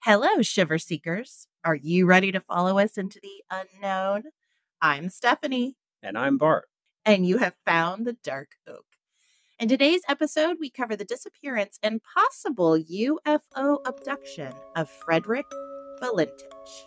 Hello, Shiver Seekers. Are you ready to follow us into the unknown? I'm Stephanie, And I'm Bart. and you have found the Dark Oak. In today's episode, we cover the disappearance and possible UFO abduction of Frederick Valentich.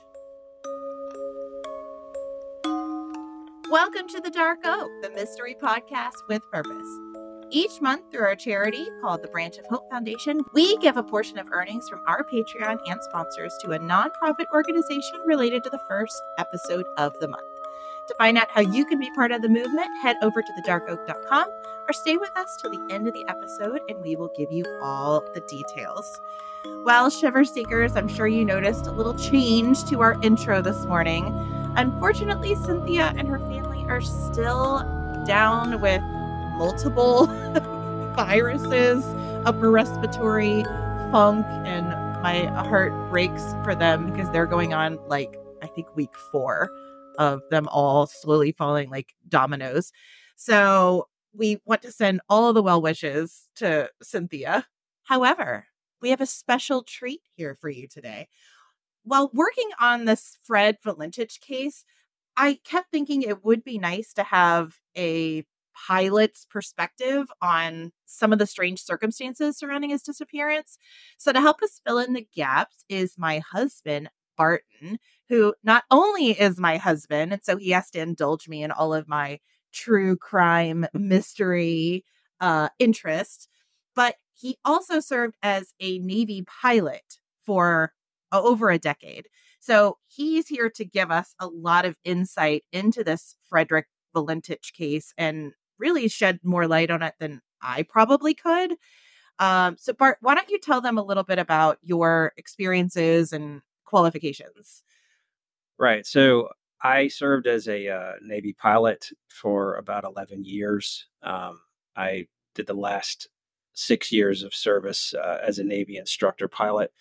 Welcome to the Dark Oak, the mystery podcast with purpose. Each month, through our charity called the Branch of Hope Foundation, we give a portion of earnings from our Patreon and sponsors to a nonprofit organization related to the first episode of the month. To find out how you can be part of the movement, head over to thedarkoak.com or stay with us till the end of the episode and we will give you all the details. Well, Shiver Seekers, I'm sure you noticed a little change to our intro this morning. Unfortunately, Cynthia and her family are still down with multiple viruses, upper respiratory, funk, and my heart breaks for them because they're going on I think week 4 of them all slowly falling like dominoes. So we want to send all the well wishes to Cynthia. However, we have a special treat here for you today. While working on this Fred Valentich case, I kept thinking it would be nice to have a pilot's perspective on some of the strange circumstances surrounding his disappearance. So to help us fill in the gaps is my husband, Barton, who not only is my husband, and so he has to indulge me in all of my true crime mystery interest, but he also served as a Navy pilot for over a decade. So he's here to give us a lot of insight into this Frederick Valentich case and really shed more light on it than I probably could. So Bart, why don't you tell them a little bit about your experiences and qualifications? Right. So I served as a Navy pilot for about 11 years. I did the last 6 years of service as a Navy instructor pilot.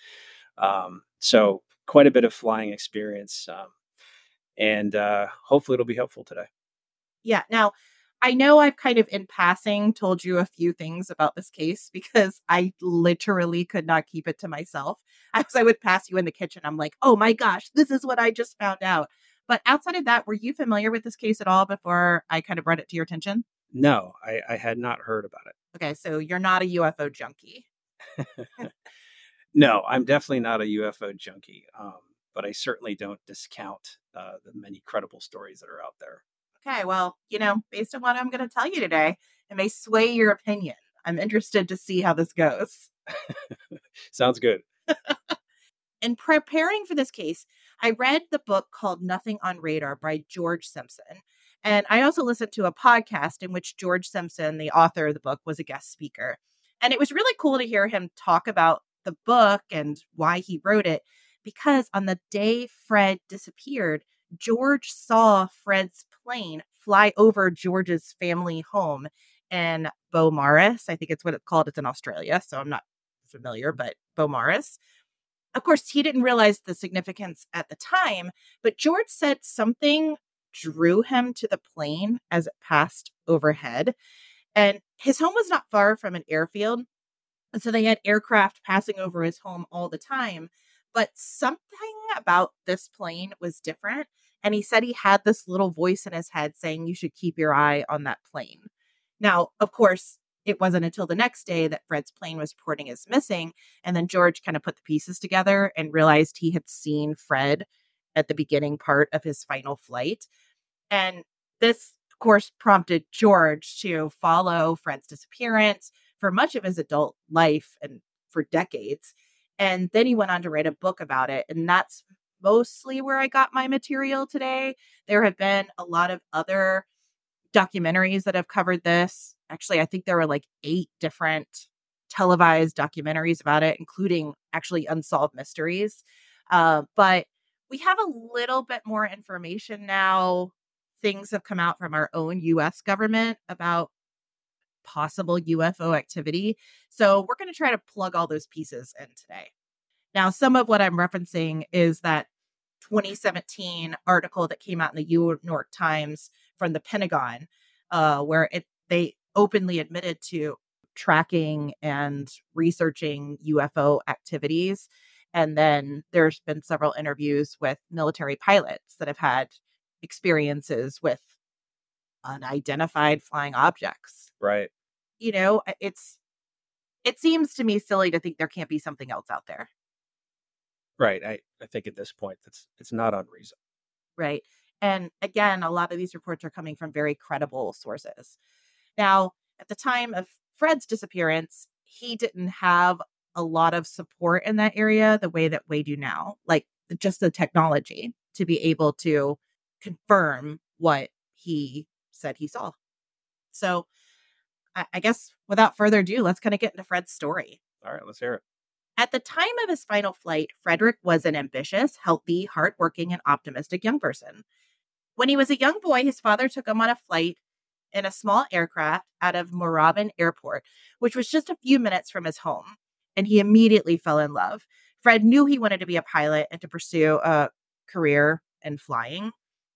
So quite a bit of flying experience. And hopefully it'll be helpful today. Yeah. Now, I know I've kind of in passing told you a few things about this case because I literally could not keep it to myself. As I would pass you in the kitchen, I'm like, oh my gosh, this is what I just found out. But outside of that, were you familiar with this case at all before I kind of brought it to your attention? No, I had not heard about Okay, so you're not a UFO junkie. it. No, I'm definitely not a UFO junkie, but I certainly don't discount the many credible stories that are out there. Okay, well, based on what I'm going to tell you today, it may sway your opinion. I'm interested to see how this goes. Sounds good. In preparing for this case, I read the book called Nothing on Radar by George Simpson. And I also listened to a podcast in which George Simpson, the author of the book, was a guest speaker. And it was really cool to hear him talk about the book and why he wrote it, because on the day Fred disappeared, George saw Fred's plane fly over George's family home in Beaumaris. I think it's what it's called. It's in Australia, so I'm not familiar, but Beaumaris. Of course, he didn't realize the significance at the time, but George said something drew him to the plane as it passed overhead. And his home was not far from an airfield. And so they had aircraft passing over his home all the time. But something about this plane was different. And he said he had this little voice in his head saying, you should keep your eye on that plane. Now, of course, it wasn't until the next day that Fred's plane was reporting as missing. And then George kind of put the pieces together and realized he had seen Fred at the beginning part of his final flight. And this, of course, prompted George to follow Fred's disappearance for much of his adult life and for decades. And then he went on to write a book about it. And that's mostly where I got my material today. There have been a lot of other documentaries that have covered this. Actually, I think there were like 8 different televised documentaries about it, including actually unsolved mysteries. But we have a little bit more information now. Things have come out from our own US government about possible UFO activity. So we're going to try to plug all those pieces in today. Now, some of what I'm referencing is that 2017 article that came out in the New York Times from the Pentagon, where they openly admitted to tracking and researching UFO activities. And then there's been several interviews with military pilots that have had experiences with unidentified flying objects. Right. You know, it seems to me silly to think there can't be something else out there. Right. I think at this point it's not unreasonable. Right. And again, a lot of these reports are coming from very credible sources. Now, at the time of Fred's disappearance, he didn't have a lot of support in that area the way that we do now, like just the technology to be able to confirm what he said he saw. So I guess without further ado, let's kind of get into Fred's story. All right, let's hear it. At the time of his final flight, Frederick was an ambitious, healthy, hardworking, and optimistic young person. When he was a young boy, his father took him on a flight in a small aircraft out of Moorabbin Airport, which was just a few minutes from his home, and he immediately fell in love. Fred knew he wanted to be a pilot and to pursue a career in flying.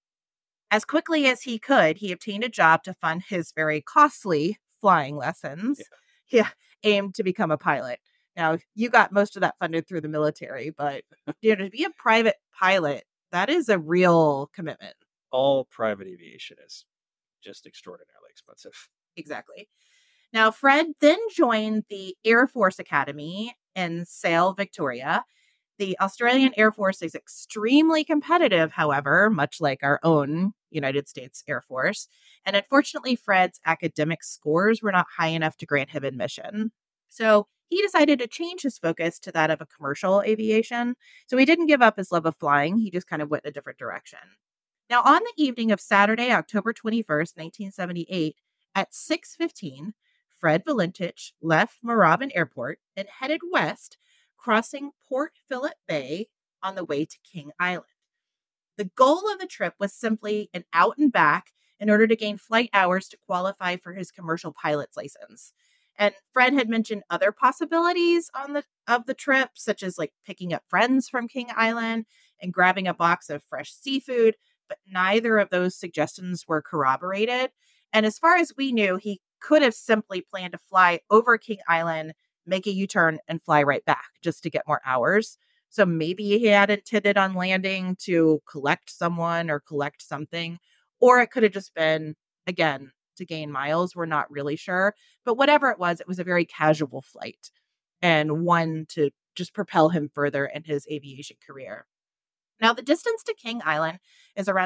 As quickly as he could, he obtained a job to fund his very costly flying lessons. Yeah, aimed to become a pilot. Now, you got most of that funded through the military, but to be a private pilot, that is a real commitment. All private aviation is just extraordinarily expensive. Exactly. Now, Fred then joined the Air Force Academy in Sale, Victoria. The Australian Air Force is extremely competitive, however, much like our own United States Air Force. And unfortunately, Fred's academic scores were not high enough to grant him admission. So he decided to change his focus to that of a commercial aviation. So he didn't give up his love of flying. He just kind of went in a different direction. Now, on the evening of Saturday, October 21st, 1978, at 6:15, Fred Valentich left Moorabbin Airport and headed west, crossing Port Phillip Bay on the way to King Island. The goal of the trip was simply an out and back in order to gain flight hours to qualify for his commercial pilot's license. And Fred had mentioned other possibilities of the trip, such as like picking up friends from King Island and grabbing a box of fresh seafood, but neither of those suggestions were corroborated. And as far as we knew, he could have simply planned to fly over King Island, make a U-turn, and fly right back just to get more hours. So maybe he had intended on landing to collect someone or collect something, or it could have just been, again, to gain miles. We're not really sure. But whatever it was a very casual flight and one to just propel him further in his aviation career. Now, the distance to King Island is around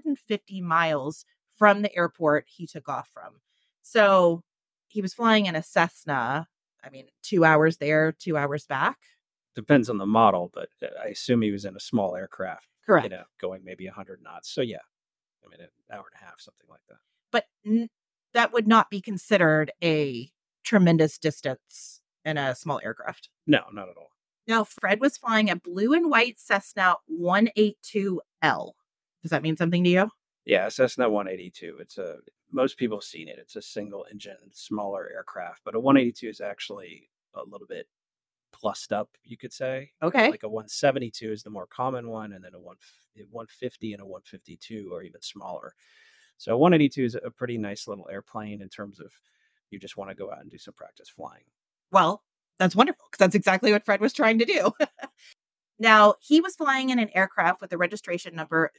150 miles from the airport he took off from. So he was flying in a Cessna. 2 hours there, 2 hours back. Depends on the model, but I assume he was in a small aircraft. Correct. Going maybe 100 knots. So yeah, an hour and a half, something like that. But that would not be considered a tremendous distance in a small aircraft. No, not at all. Now, Fred was flying a blue and white Cessna 182L. Does that mean something to you? Yeah, Cessna 182. Most people have seen it. It's a single engine, smaller aircraft, but a 182 is actually a little bit plussed up, you could say. Okay. Like a 172 is the more common one, and then a 150 and a 152 are even smaller. So 182 is a pretty nice little airplane in terms of you just want to go out and do some practice flying. Well, that's wonderful because that's exactly what Fred was trying to do. Now, he was flying in an aircraft with the registration number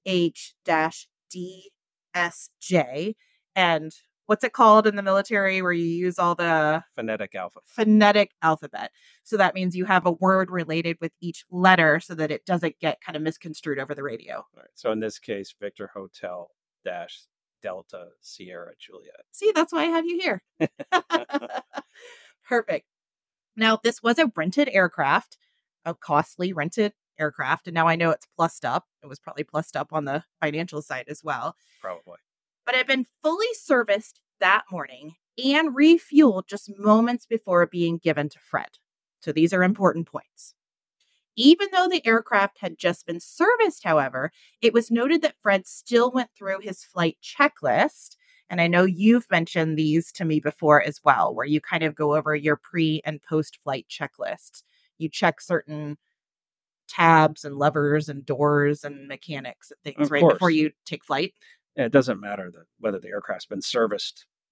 VH-DSJ. And what's it called in the military where you use all the phonetic alphabet? So that means you have a word related with each letter so that it doesn't get kind of misconstrued over the radio. All right. So in this case, Victor Hotel Delta Sierra Juliet. See, that's why I have you here. Perfect. Now, this was a rented aircraft, a costly rented aircraft. And now I know it's plussed up. It was probably plussed up on the financial side as well. Probably. But it had been fully serviced that morning and refueled just moments before being given to Fred. So these are important points. Even though the aircraft had just been serviced, however, it was noted that Fred still went through his flight checklist. And I know you've mentioned these to me before as well, where you kind of go over your pre and post flight checklists. You check certain tabs and levers and doors and mechanics and things, right, before you take flight. It doesn't matter whether the aircraft's been serviced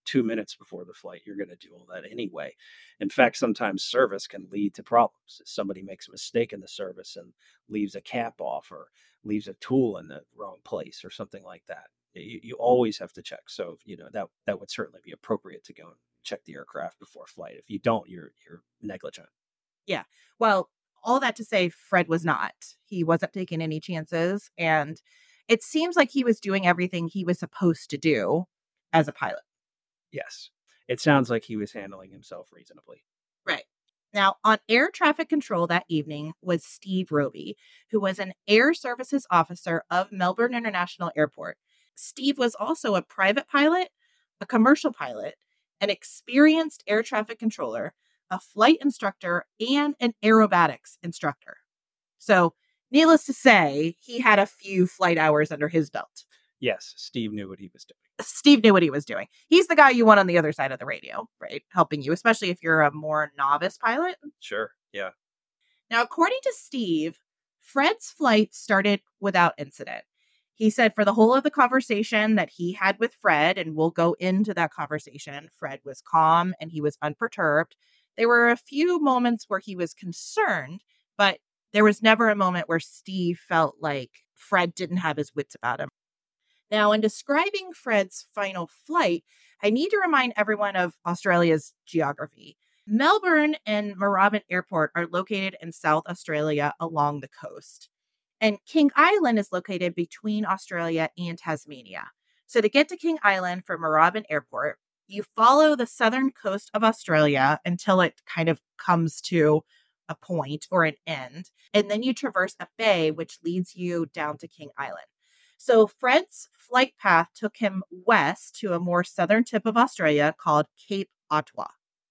2 minutes before the flight. You're going to do all that anyway. In fact, sometimes service can lead to problems. If somebody makes a mistake in the service and leaves a cap off or leaves a tool in the wrong place or something like that. You always have to check. So, that would certainly be appropriate to go and check the aircraft before flight. If you don't, you're negligent. Yeah. Well, all that to say, Fred was not. He wasn't taking any chances. And it seems like he was doing everything he was supposed to do as a pilot. Yes. It sounds like he was handling himself reasonably. Right. Now, on air traffic control that evening was Steve Roby, who was an air services officer of Melbourne International Airport. Steve was also a private pilot, a commercial pilot, an experienced air traffic controller, a flight instructor, and an aerobatics instructor. So, needless to say, he had a few flight hours under his belt. Yes, Steve knew what he was doing. Steve knew what he was doing. He's the guy you want on the other side of the radio, right? Helping you, especially if you're a more novice pilot. Sure, yeah. Now, according to Steve, Fred's flight started without incident. He said for the whole of the conversation that he had with Fred, and we'll go into that conversation, Fred was calm and he was unperturbed. There were a few moments where he was concerned, but there was never a moment where Steve felt like Fred didn't have his wits about him. Now, in describing Fred's final flight, I need to remind everyone of Australia's geography. Melbourne and Moorabbin Airport are located in South Australia along the coast. And King Island is located between Australia and Tasmania. So to get to King Island from Moorabbin Airport, you follow the southern coast of Australia until it kind of comes to a point or an end. And then you traverse a bay, which leads you down to King Island. So Fred's flight path took him west to a more southern tip of Australia called Cape Otway.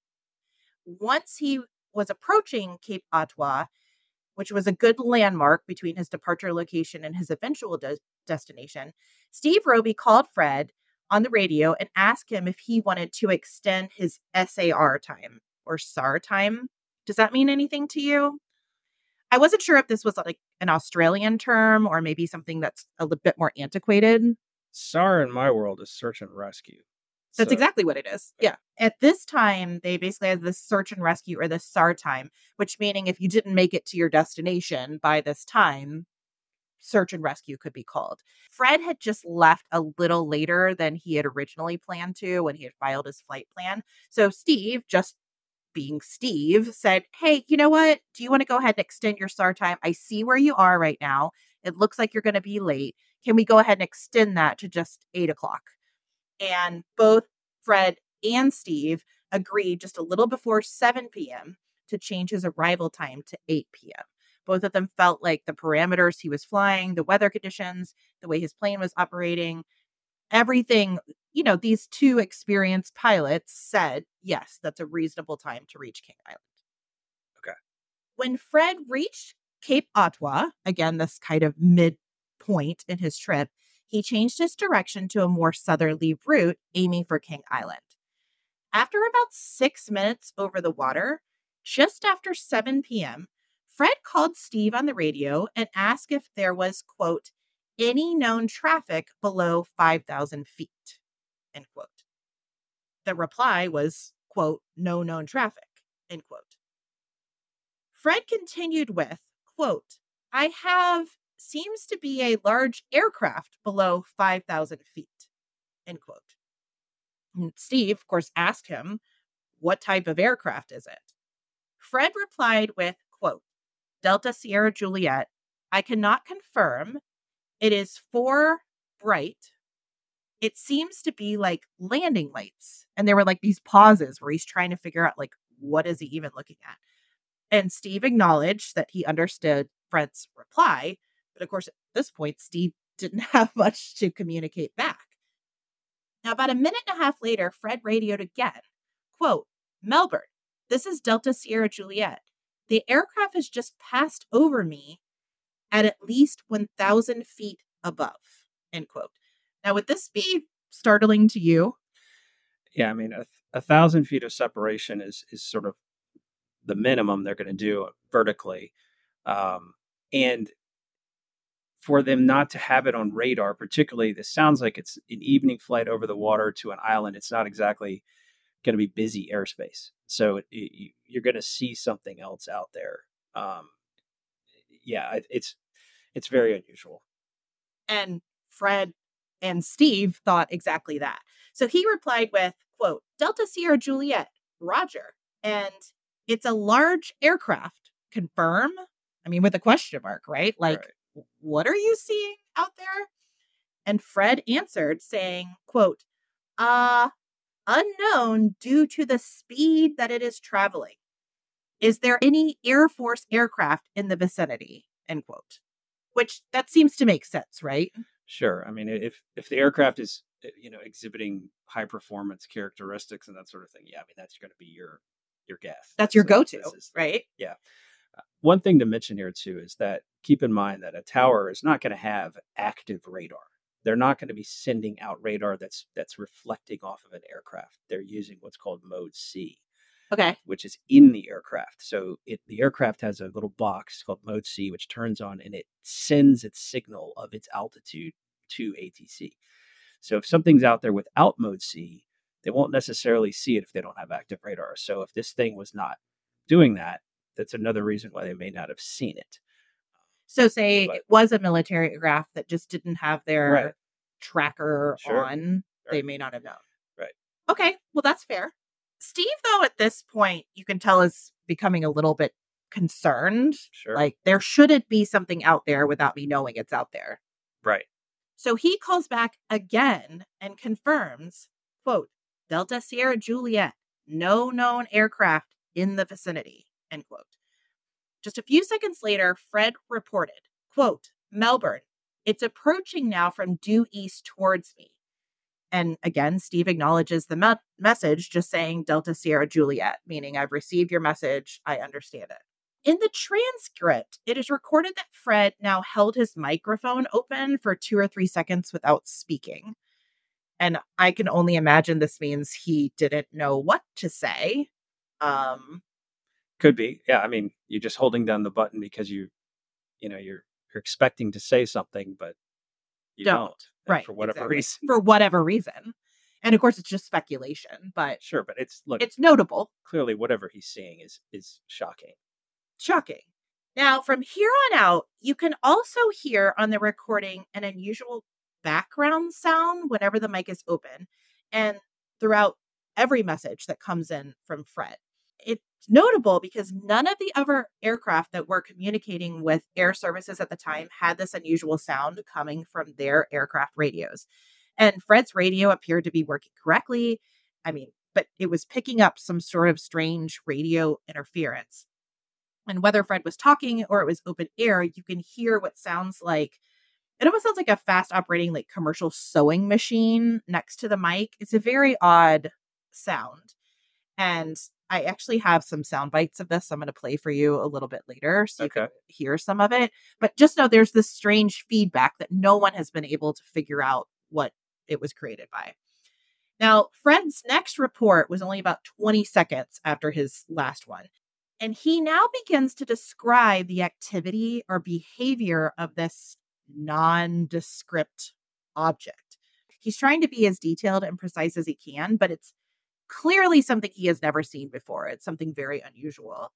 Once he was approaching Cape Otway, which was a good landmark between his departure location and his eventual destination, Steve Roby called Fred on the radio and asked him if he wanted to extend his SAR time or SAR time. Does that mean anything to you? I wasn't sure if this was like an Australian term or maybe something that's a little bit more antiquated. SAR in my world is search and rescue. That's exactly what it is. Yeah. At this time, they basically had this search and rescue or the SAR time, which meaning if you didn't make it to your destination by this time, search and rescue could be called. Fred had just left a little later than he had originally planned to when he had filed his flight plan. So Steve, just being Steve, said, hey, you know what? Do you want to go ahead and extend your SAR time? I see where you are right now. It looks like you're going to be late. Can we go ahead and extend that to just 8 o'clock? And both Fred and Steve agreed just a little before 7 p.m. to change his arrival time to 8 p.m. Both of them felt like the parameters he was flying, the weather conditions, the way his plane was operating, everything, these two experienced pilots said, yes, that's a reasonable time to reach King Island. Okay. When Fred reached Cape Otway, again, this kind of midpoint in his trip, he changed his direction to a more southerly route, aiming for King Island. After about 6 minutes over the water, just after 7 p.m., Fred called Steve on the radio and asked if there was, quote, any known traffic below 5,000 feet, end quote. The reply was, quote, no known traffic, end quote. Fred continued with, quote, I have seems to be a large aircraft below 5,000 feet, end quote. And Steve, of course, asked him, what type of aircraft is it? Fred replied with, quote, Delta Sierra Juliet, I cannot confirm. It is 4 bright. It seems to be like landing lights. And there were like these pauses where he's trying to figure out like, what is he even looking at? And Steve acknowledged that he understood Fred's reply. But of course, at this point, Steve didn't have much to communicate back. Now, about a minute and a half later, Fred radioed again. Quote, Melbourne, this is Delta Sierra Juliet. The aircraft has just passed over me at least 1,000 feet above, end quote. Now, would this be startling to you? Yeah, I mean, 1,000 feet of separation is sort of the minimum they're going to do vertically. And for them not to have it on radar, particularly, this sounds like it's an evening flight over the water to an island. It's not exactly going to be busy airspace. So you're going to see something else out there. Um, yeah, it's very unusual. And Fred and Steve thought exactly that. So he replied with, quote, Delta Sierra Juliet, Roger. And it's a large aircraft. Confirm? I mean, with a question mark, right? Like, right. What are you seeing out there? And Fred answered saying, quote, unknown due to the speed that it is traveling. Is there any Air Force aircraft in the vicinity? End quote. Which that seems to make sense, right? Sure. I mean, if the aircraft is, exhibiting high performance characteristics and that sort of thing, yeah, I mean, that's going to be your guess. That's your go-to, right? Yeah. One thing to mention here too is that keep in mind that a tower is not going to have active radar. They're not going to be sending out radar that's reflecting off of an aircraft. They're using what's called mode C. Okay. Which is in the aircraft. So the aircraft has a little box called mode C, which turns on and it sends its signal of its altitude to ATC. So if something's out there without mode C, they won't necessarily see it if they don't have active radar. So if this thing was not doing that, that's another reason why they may not have seen it. So say it was a military aircraft that just didn't have their tracker on, they may not have known. Right. Okay, well, that's fair. Steve, though, at this point, you can tell is becoming a little bit concerned. Sure. Like, there shouldn't be something out there without me knowing it's out there. Right. So he calls back again and confirms, quote, Delta Sierra Juliet, no known aircraft in the vicinity, end quote. Just a few seconds later, Fred reported, quote, Melbourne, it's approaching now from due east towards me. And again, Steve acknowledges the message, just saying Delta Sierra Juliet, meaning I've received your message. I understand it. In the transcript, it is recorded that Fred now held his microphone open for 2 or 3 seconds without speaking. And I can only imagine this means he didn't know what to say. Could be. Yeah. I mean, you're just holding down the button because you're expecting to say something, but you don't. Right. For whatever reason. For whatever reason. And of course, it's just speculation, but sure. But it's notable. Clearly, whatever he's seeing is shocking. Shocking. Now, from here on out, you can also hear on the recording an unusual background sound whenever the mic is open, and throughout every message that comes in from Fred. It's notable because none of the other aircraft that were communicating with air services at the time had this unusual sound coming from their aircraft radios. And Fred's radio appeared to be working correctly. I mean, but it was picking up some sort of strange radio interference. And whether Fred was talking or it was open air, you can hear what sounds like, it almost sounds like a fast operating like commercial sewing machine next to the mic. It's a very odd sound. And I actually have some sound bites of this I'm going to play for you a little bit later so you can hear some of it. But just know there's this strange feedback that no one has been able to figure out what it was created by. Now, Fred's next report was only about 20 seconds after his last one. And he now begins to describe the activity or behavior of this nondescript object. He's trying to be as detailed and precise as he can, but it's clearly something he has never seen before. It's something very unusual.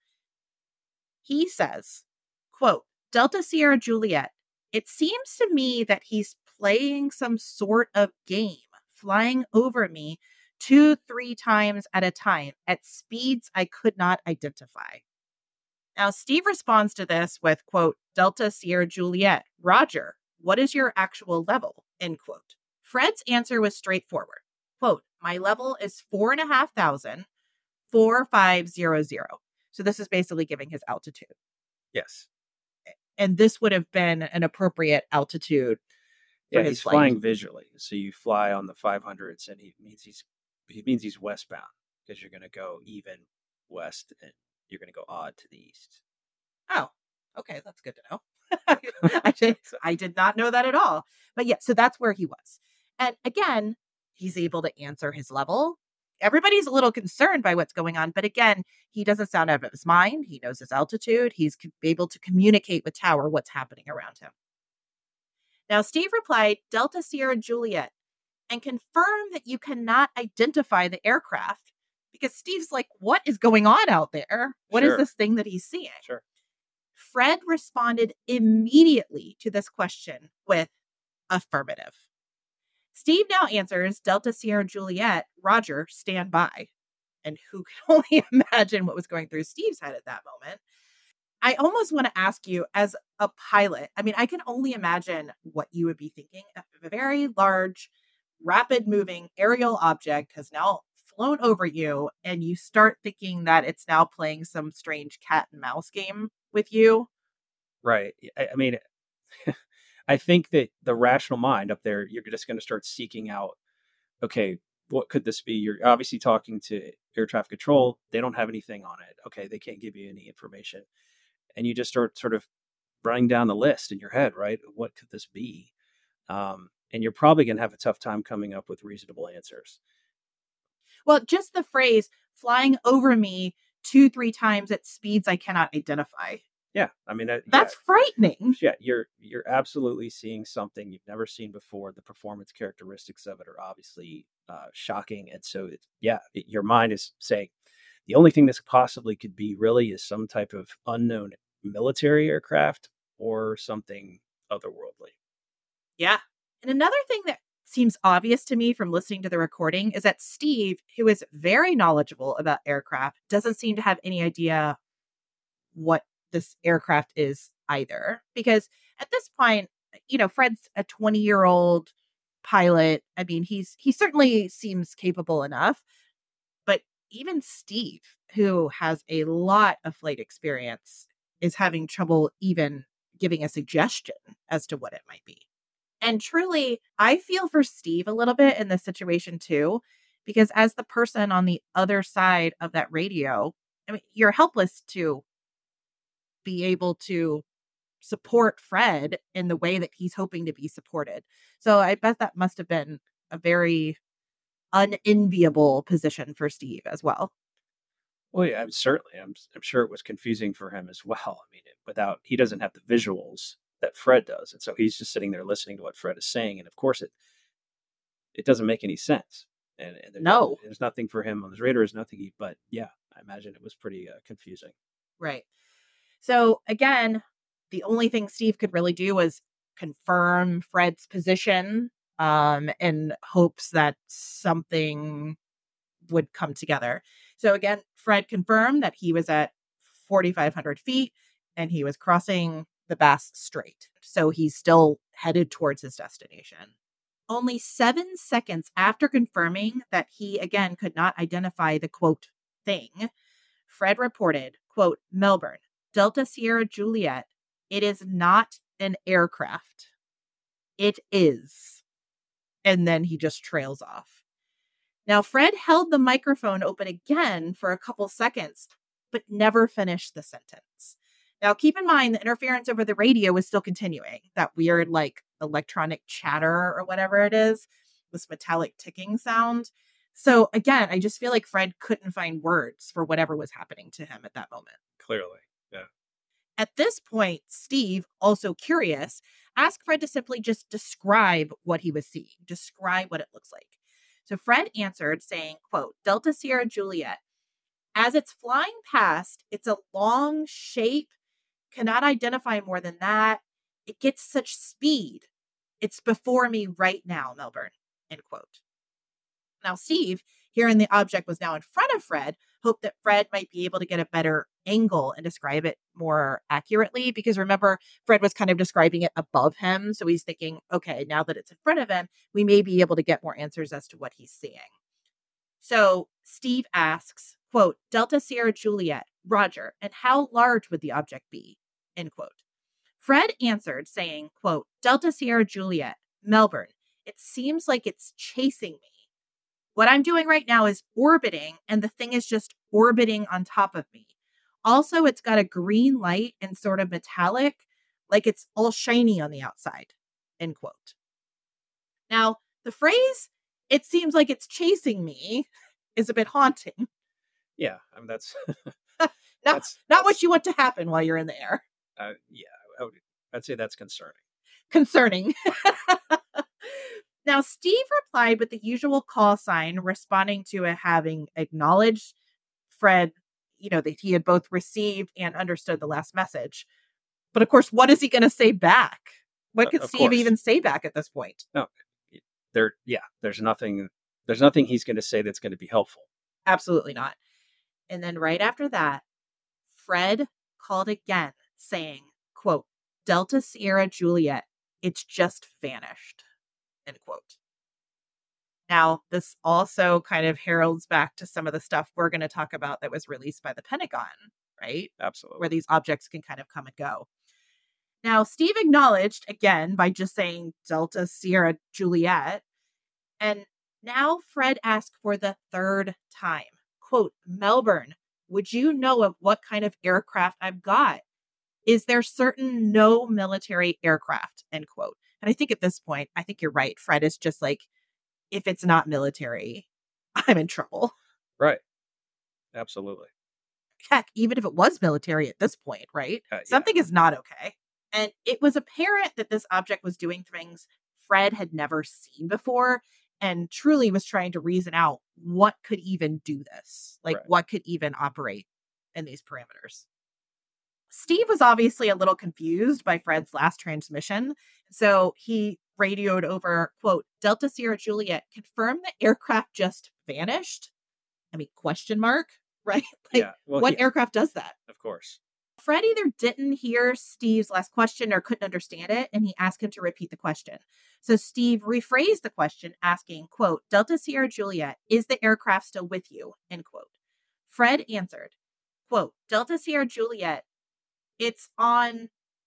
He says, quote, Delta Sierra Juliet, it seems to me that he's playing some sort of game, flying over me 2-3 times at a time at speeds I could not identify. Now, Steve responds to this with, quote, Delta Sierra Juliet, Roger, what is your actual level, end quote. Fred's answer was straightforward. Quote, my level is 4,500, 4500. So this is basically giving his altitude. Yes. And this would have been an appropriate altitude for his he's flight. Flying visually. So you fly on the 500s and he means he's westbound because you're going to go even west and you're going to go odd to the east. Oh, okay. That's good to know. I did not know that at all. But yeah, so that's where he was. And again, he's able to answer his level. Everybody's a little concerned by what's going on. But again, he doesn't sound out of his mind. He knows his altitude. He's able to communicate with Tower what's happening around him. Now, Steve replied, Delta Sierra Juliet, and confirmed that you cannot identify the aircraft because Steve's like, what is going on out there? What is Sure. this thing that he's seeing? Sure. Fred responded immediately to this question with affirmative. Steve now answers Delta Sierra Juliet, Roger, stand by. And who can only imagine what was going through Steve's head at that moment? I almost want to ask you, as a pilot, I mean, I can only imagine what you would be thinking if a very large, rapid moving aerial object has now flown over you and you start thinking that it's now playing some strange cat and mouse game with you. Right. I mean, I think that the rational mind up there, you're just going to start seeking out, okay, what could this be? You're obviously talking to air traffic control. They don't have anything on it. Okay, they can't give you any information. And you just start sort of running down the list in your head, right? What could this be? And you're probably going to have a tough time coming up with reasonable answers. Well, just the phrase flying over me 2-3 times at speeds I cannot identify. Yeah, I mean that's frightening. Yeah, you're absolutely seeing something you've never seen before. The performance characteristics of it are obviously shocking, and so your mind is saying the only thing this possibly could be really is some type of unknown military aircraft or something otherworldly. Yeah, and another thing that seems obvious to me from listening to the recording is that Steve, who is very knowledgeable about aircraft, doesn't seem to have any idea what this aircraft is either. Because at this point, Fred's a 20-year-old pilot. I mean, he certainly seems capable enough. But even Steve, who has a lot of flight experience, is having trouble even giving a suggestion as to what it might be. And truly, I feel for Steve a little bit in this situation too, because as the person on the other side of that radio, I mean, you're helpless to be able to support Fred in the way that he's hoping to be supported. So I bet that must have been a very unenviable position for Steve as well. Well, yeah, certainly. I'm sure it was confusing for him as well. I mean, he doesn't have the visuals that Fred does, and so he's just sitting there listening to what Fred is saying, and of course it doesn't make any sense. And No, there's nothing for him on his radar. There's nothing. But yeah, I imagine it was pretty confusing. right. So again, the only thing Steve could really do was confirm Fred's position in hopes that something would come together. So again, Fred confirmed that he was at 4,500 feet and he was crossing the Bass Strait. So he's still headed towards his destination. Only 7 seconds after confirming that he again could not identify the quote thing, Fred reported, quote, Melbourne, Delta Sierra Juliet, it is not an aircraft. It is. And then he just trails off. Now, Fred held the microphone open again for a couple seconds, but never finished the sentence. Now, keep in mind the interference over the radio was still continuing. That weird, like, electronic chatter or whatever it is, this metallic ticking sound. So again, I just feel like Fred couldn't find words for whatever was happening to him at that moment. Clearly, yeah. At this point, Steve, also curious, asked Fred to simply just describe what he was seeing, describe what it looks like. So Fred answered saying, quote, Delta Sierra Juliet, as it's flying past, it's a long shape, cannot identify more than that. It gets such speed. It's before me right now, Melbourne, end quote. Now, Steve, hearing the object was now in front of Fred, hoped that Fred might be able to get a better angle and describe it more accurately. Because remember, Fred was kind of describing it above him. So he's thinking, okay, now that it's in front of him, we may be able to get more answers as to what he's seeing. So Steve asks, quote, Delta Sierra Juliet, Roger, and how large would the object be? End quote. Fred answered saying, quote, Delta Sierra Juliet, Melbourne, it seems like it's chasing me. What I'm doing right now is orbiting, and the thing is just orbiting on top of me. Also, it's got a green light and sort of metallic, like it's all shiny on the outside, end quote. Now, the phrase, it seems like it's chasing me, is a bit haunting. Yeah, I mean, that's not what you want to happen while you're in the air. Yeah, I'd say that's concerning. concerning. Now, Steve replied with the usual call sign, responding to it having acknowledged Fred, that he had both received and understood the last message. But of course, what is he going to say back? What could Of Steve course. even say back at this point? No, there's nothing he's going to say that's going to be helpful. Absolutely not. And then right after that, Fred called again saying, quote, Delta Sierra Juliet, it's just vanished, end quote. Now, this also kind of heralds back to some of the stuff we're going to talk about that was released by the Pentagon, right? Absolutely. Where these objects can kind of come and go. Now, Steve acknowledged again by just saying Delta Sierra Juliet. And now Fred asked for the third time, quote, Melbourne, would you know of what kind of aircraft I've got? Is there certain no military aircraft, end quote. And I think at this point, I think you're right. Fred is just like, if it's not military, I'm in trouble. Right. Absolutely. Heck, even if it was military at this point, right? Something is not okay. And it was apparent that this object was doing things Fred had never seen before and truly was trying to reason out what could even do this, what could even operate in these parameters. Steve was obviously a little confused by Fred's last transmission, so he radioed over, quote, Delta Sierra Juliet, confirm the aircraft just vanished? I mean, question mark, right? What aircraft does that? Of course. Fred either didn't hear Steve's last question or couldn't understand it, and he asked him to repeat the question. So Steve rephrased the question, asking, quote, Delta Sierra Juliet, is the aircraft still with you, end quote. Fred answered, quote, Delta Sierra Juliet, it's on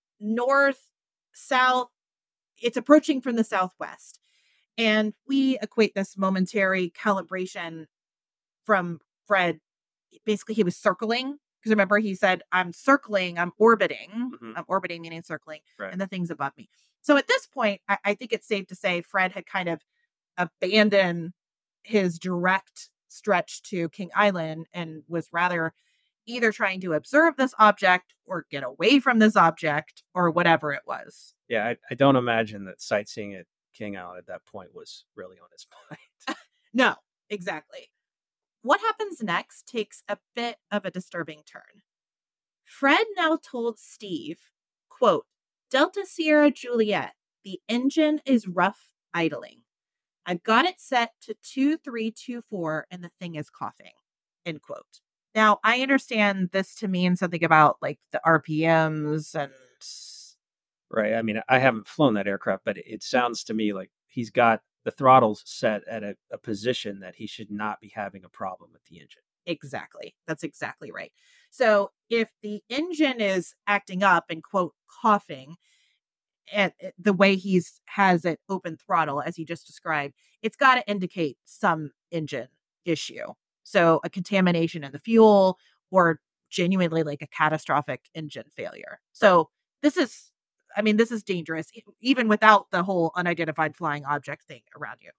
north-south, it's approaching from the southwest. And we equate this momentary calibration from Fred. Basically, he was circling. Because remember, he said, I'm circling, I'm orbiting. Mm-hmm. I'm orbiting, meaning circling, and the thing's above me. So at this point, I think it's safe to say Fred had kind of abandoned his direct stretch to King Island and was rather either trying to observe this object or get away from this object or whatever it was. Yeah, I don't imagine that sightseeing at King Island at that point was really on his mind. No, exactly. What happens next takes a bit of a disturbing turn. Fred now told Steve, quote, Delta Sierra Juliet, the engine is rough idling. I've got it set to 2324 and the thing is coughing, end quote. Now, I understand this to mean something about like the RPMs and... Right. I mean, I haven't flown that aircraft, but it sounds to me like he's got the throttles set at a position that he should not be having a problem with the engine. Exactly. That's exactly right. So if the engine is acting up and, quote, coughing at the way has it open throttle, as you just described, it's got to indicate some engine issue. So a contamination in the fuel or genuinely like a catastrophic engine failure. So this is dangerous, even without the whole unidentified flying object thing around you.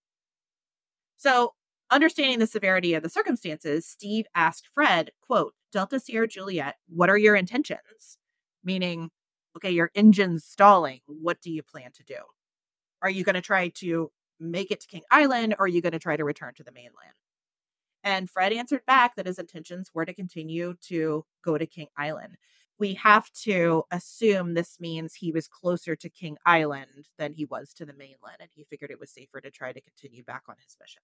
So, understanding the severity of the circumstances, Steve asked Fred, quote, Delta Sierra Juliet, what are your intentions? Meaning, okay, your engine's stalling. What do you plan to do? Are you going to try to make it to King Island, or are you going to try to return to the mainland? And Fred answered back that his intentions were to continue to go to King Island. We have to assume this means he was closer to King Island than he was to the mainland, and he figured it was safer to try to continue back on his mission.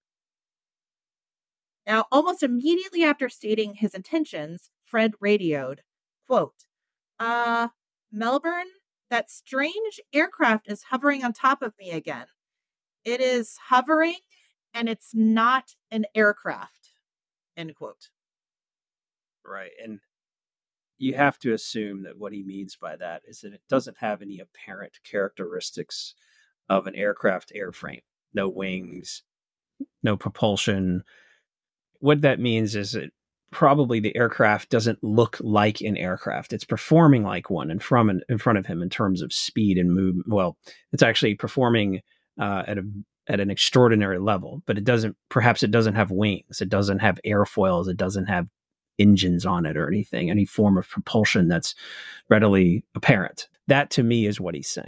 Now, almost immediately after stating his intentions, Fred radioed, quote, Melbourne, that strange aircraft is hovering on top of me again. It is hovering, and it's not an aircraft, end quote. Right, and you have to assume that what he means by that is that it doesn't have any apparent characteristics of an aircraft airframe. No wings, no propulsion. What that means is that probably the aircraft doesn't look like an aircraft. It's performing like one in front of him in terms of speed and movement. Well, it's actually performing at an extraordinary level, but it doesn't have wings. It doesn't have airfoils. It doesn't have engines on it or anything, any form of propulsion that's readily apparent. That to me is what he's saying.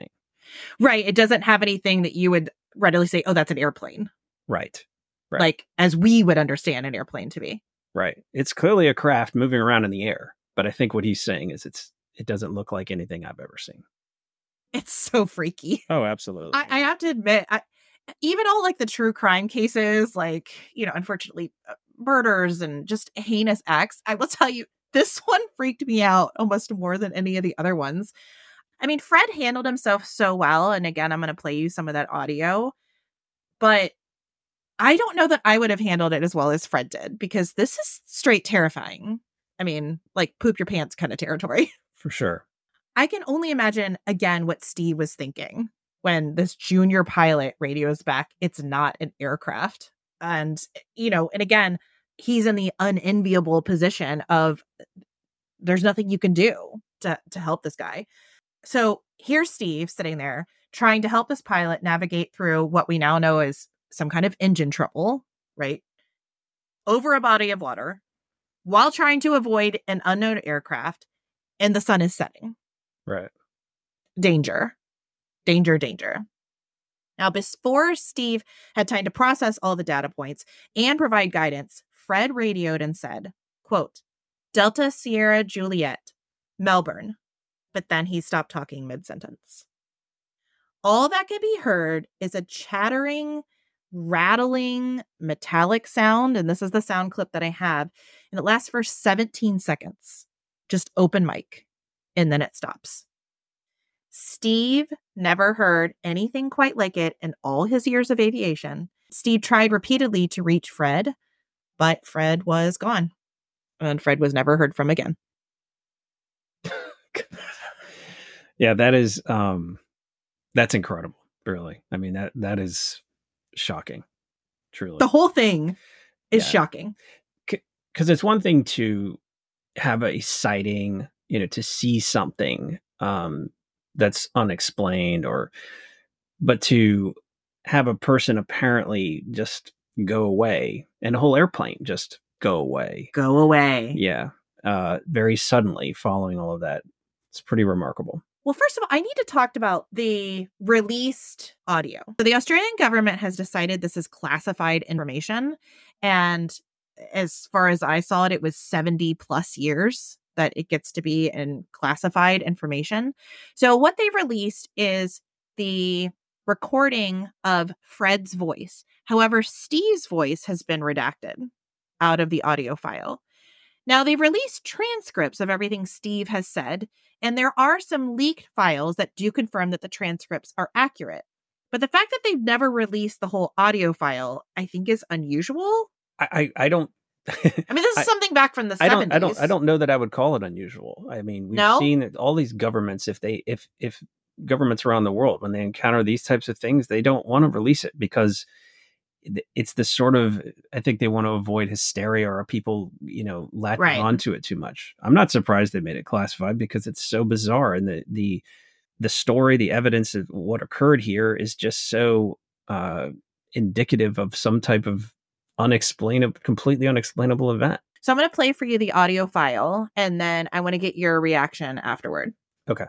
Right. It doesn't have anything that you would readily say, oh, that's an airplane. Right. Like as we would understand an airplane to be. Right. It's clearly a craft moving around in the air. But I think what he's saying is it doesn't look like anything I've ever seen. It's so freaky. Oh, absolutely. I have to admit, even all like the true crime cases, like, unfortunately, murders and just heinous acts, I will tell you, this one freaked me out almost more than any of the other ones. I mean, Fred handled himself so well. And again, I'm going to play you some of that audio. But I don't know that I would have handled it as well as Fred did, because this is straight terrifying. I mean, like poop your pants kind of territory. For sure. I can only imagine, again, what Steve was thinking when this junior pilot radios back, it's not an aircraft. And, and again, he's in the unenviable position of there's nothing you can do to help this guy. So here's Steve sitting there trying to help this pilot navigate through what we now know is some kind of engine trouble, right? Over a body of water while trying to avoid an unknown aircraft, and the sun is setting. Right. Danger. Danger, danger. Now, before Steve had time to process all the data points and provide guidance, Fred radioed and said, quote, Delta Sierra Juliet, Melbourne. But then he stopped talking mid-sentence. All that could be heard is a chattering, rattling, metallic sound. And this is the sound clip that I have. And it lasts for 17 seconds. Just open mic. And then it stops. Steve never heard anything quite like it in all his years of aviation. Steve tried repeatedly to reach Fred, but Fred was gone. And Fred was never heard from again. Yeah, that is that's incredible, really. I mean, that is shocking, truly. The whole thing is shocking. Because it's one thing to have a sighting, to see something that's unexplained, but to have a person apparently just go away and a whole airplane just go away. Go away. Yeah. Very suddenly following all of that. It's pretty remarkable. Well, first of all, I need to talk about the released audio. So the Australian government has decided this is classified information. And as far as I saw it, it was 70 plus years that it gets to be in classified information. So what they've released is the recording of Fred's voice. However, Steve's voice has been redacted out of the audio file. Now, they've released transcripts of everything Steve has said, and there are some leaked files that do confirm that the transcripts are accurate. But the fact that they've never released the whole audio file, I think is unusual. I don't... I mean, this is something back from the 70s. I don't know that I would call it unusual. I mean, we've seen that all these governments, if governments around the world, when they encounter these types of things, they don't want to release it because it's the sort of, I think they want to avoid hysteria or people, latching onto it too much. I'm not surprised they made it classified because it's so bizarre. And the story, the evidence of what occurred here is just so indicative of some type of completely unexplainable event. So I'm going to play for you the audio file, and then I want to get your reaction afterward. Okay.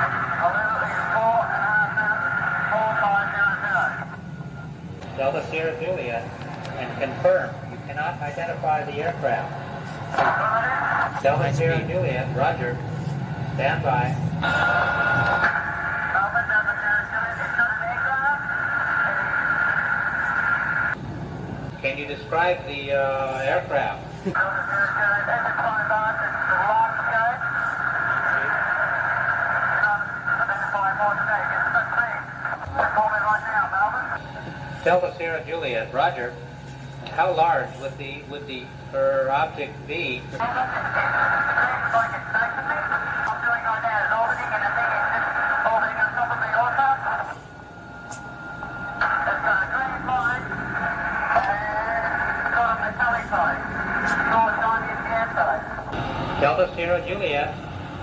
Delta Sierra Juliet, and confirm you cannot identify the aircraft. Delta Sierra Juliet, roger. Stand by. Can you describe the aircraft? Delta Sierra Juliet, roger. How large would the object be? Delta Sierra Juliet.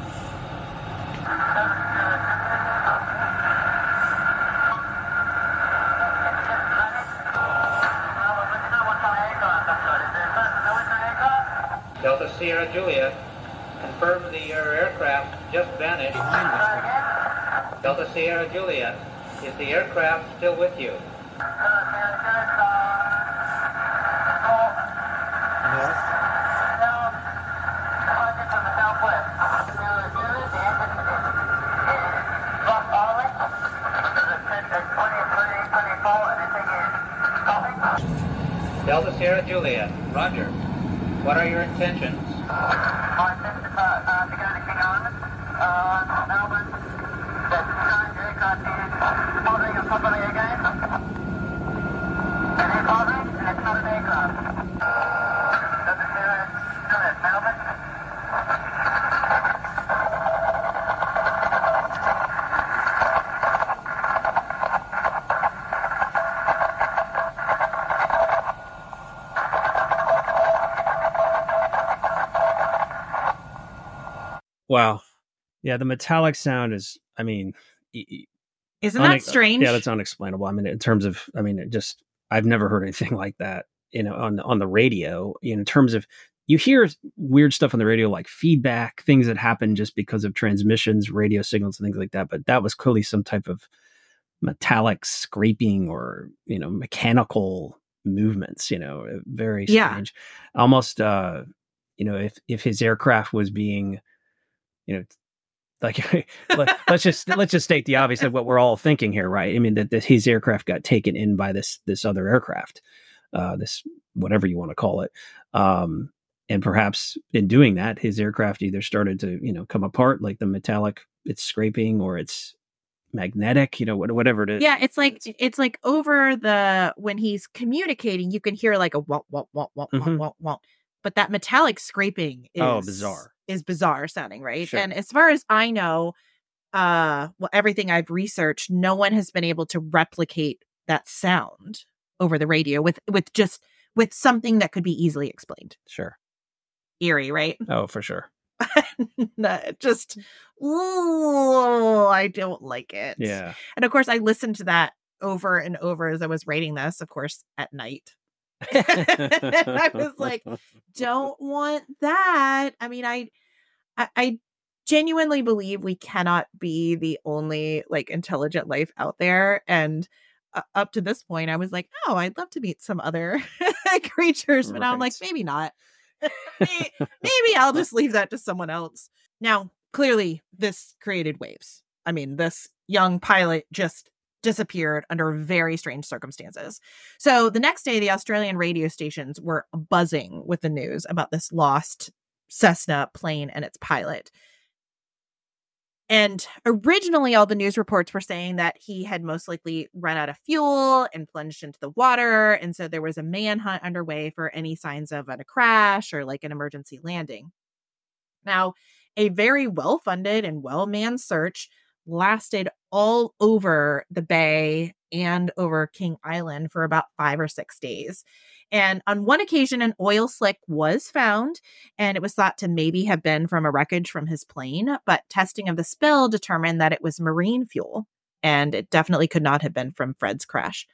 Delta Sierra Juliet, confirm the aircraft just vanished. Delta Sierra Juliet, is the aircraft still with you? Delta Sierra Juliet, roger. What are your intentions? My intention to go to King Island, Melbourne, the aircraft is bothering a properly again. And it's bothering, and it's not an aircraft. Delta Sierra Juliet, Melbourne. Wow. Yeah, the metallic sound is, I mean, Isn't that strange? Yeah, that's unexplainable. I mean, in terms of, I mean, it just, I've never heard anything like that, on the radio. In terms of, you hear weird stuff on the radio, like feedback, things that happen just because of transmissions, radio signals, and things like that. But that was clearly some type of metallic scraping or, mechanical movements, very strange. Yeah. Almost, if his aircraft was being, like let's just state the obvious of what we're all thinking here, right? I mean that his aircraft got taken in by this other aircraft, this whatever you want to call it, and perhaps in doing that, his aircraft either started to come apart, like the metallic, it's scraping, or it's magnetic, whatever it is. Yeah, it's like over the, when he's communicating, you can hear like a womp womp womp womp womp womp womp, but that metallic scraping is bizarre. Is bizarre sounding, right? Sure. And as far as I know, everything I've researched, no one has been able to replicate that sound over the radio with something that could be easily explained. Sure. Eerie, right? Oh, for sure. Just, I don't like it. Yeah. And of course, I listened to that over and over as I was writing this, of course, at night. And I was like, don't want that. I mean, I genuinely believe we cannot be the only like intelligent life out there. And up to this point, I was like, oh, I'd love to meet some other creatures, but now I'm like, maybe not. Maybe I'll just leave that to someone else. Now, clearly, this created waves. I mean, this young pilot just disappeared under very strange circumstances. So the next day, the Australian radio stations were buzzing with the news about this lost Cessna plane and its pilot. And originally, all the news reports were saying that he had most likely run out of fuel and plunged into the water. And so there was a manhunt underway for any signs of a crash or like an emergency landing. Now, a very well-funded and well-manned search lasted all over the bay and over King Island for about 5 or 6 days. And on one occasion, an oil slick was found, and it was thought to maybe have been from a wreckage from his plane, but testing of the spill determined that it was marine fuel, and it definitely could not have been from Fred's crash.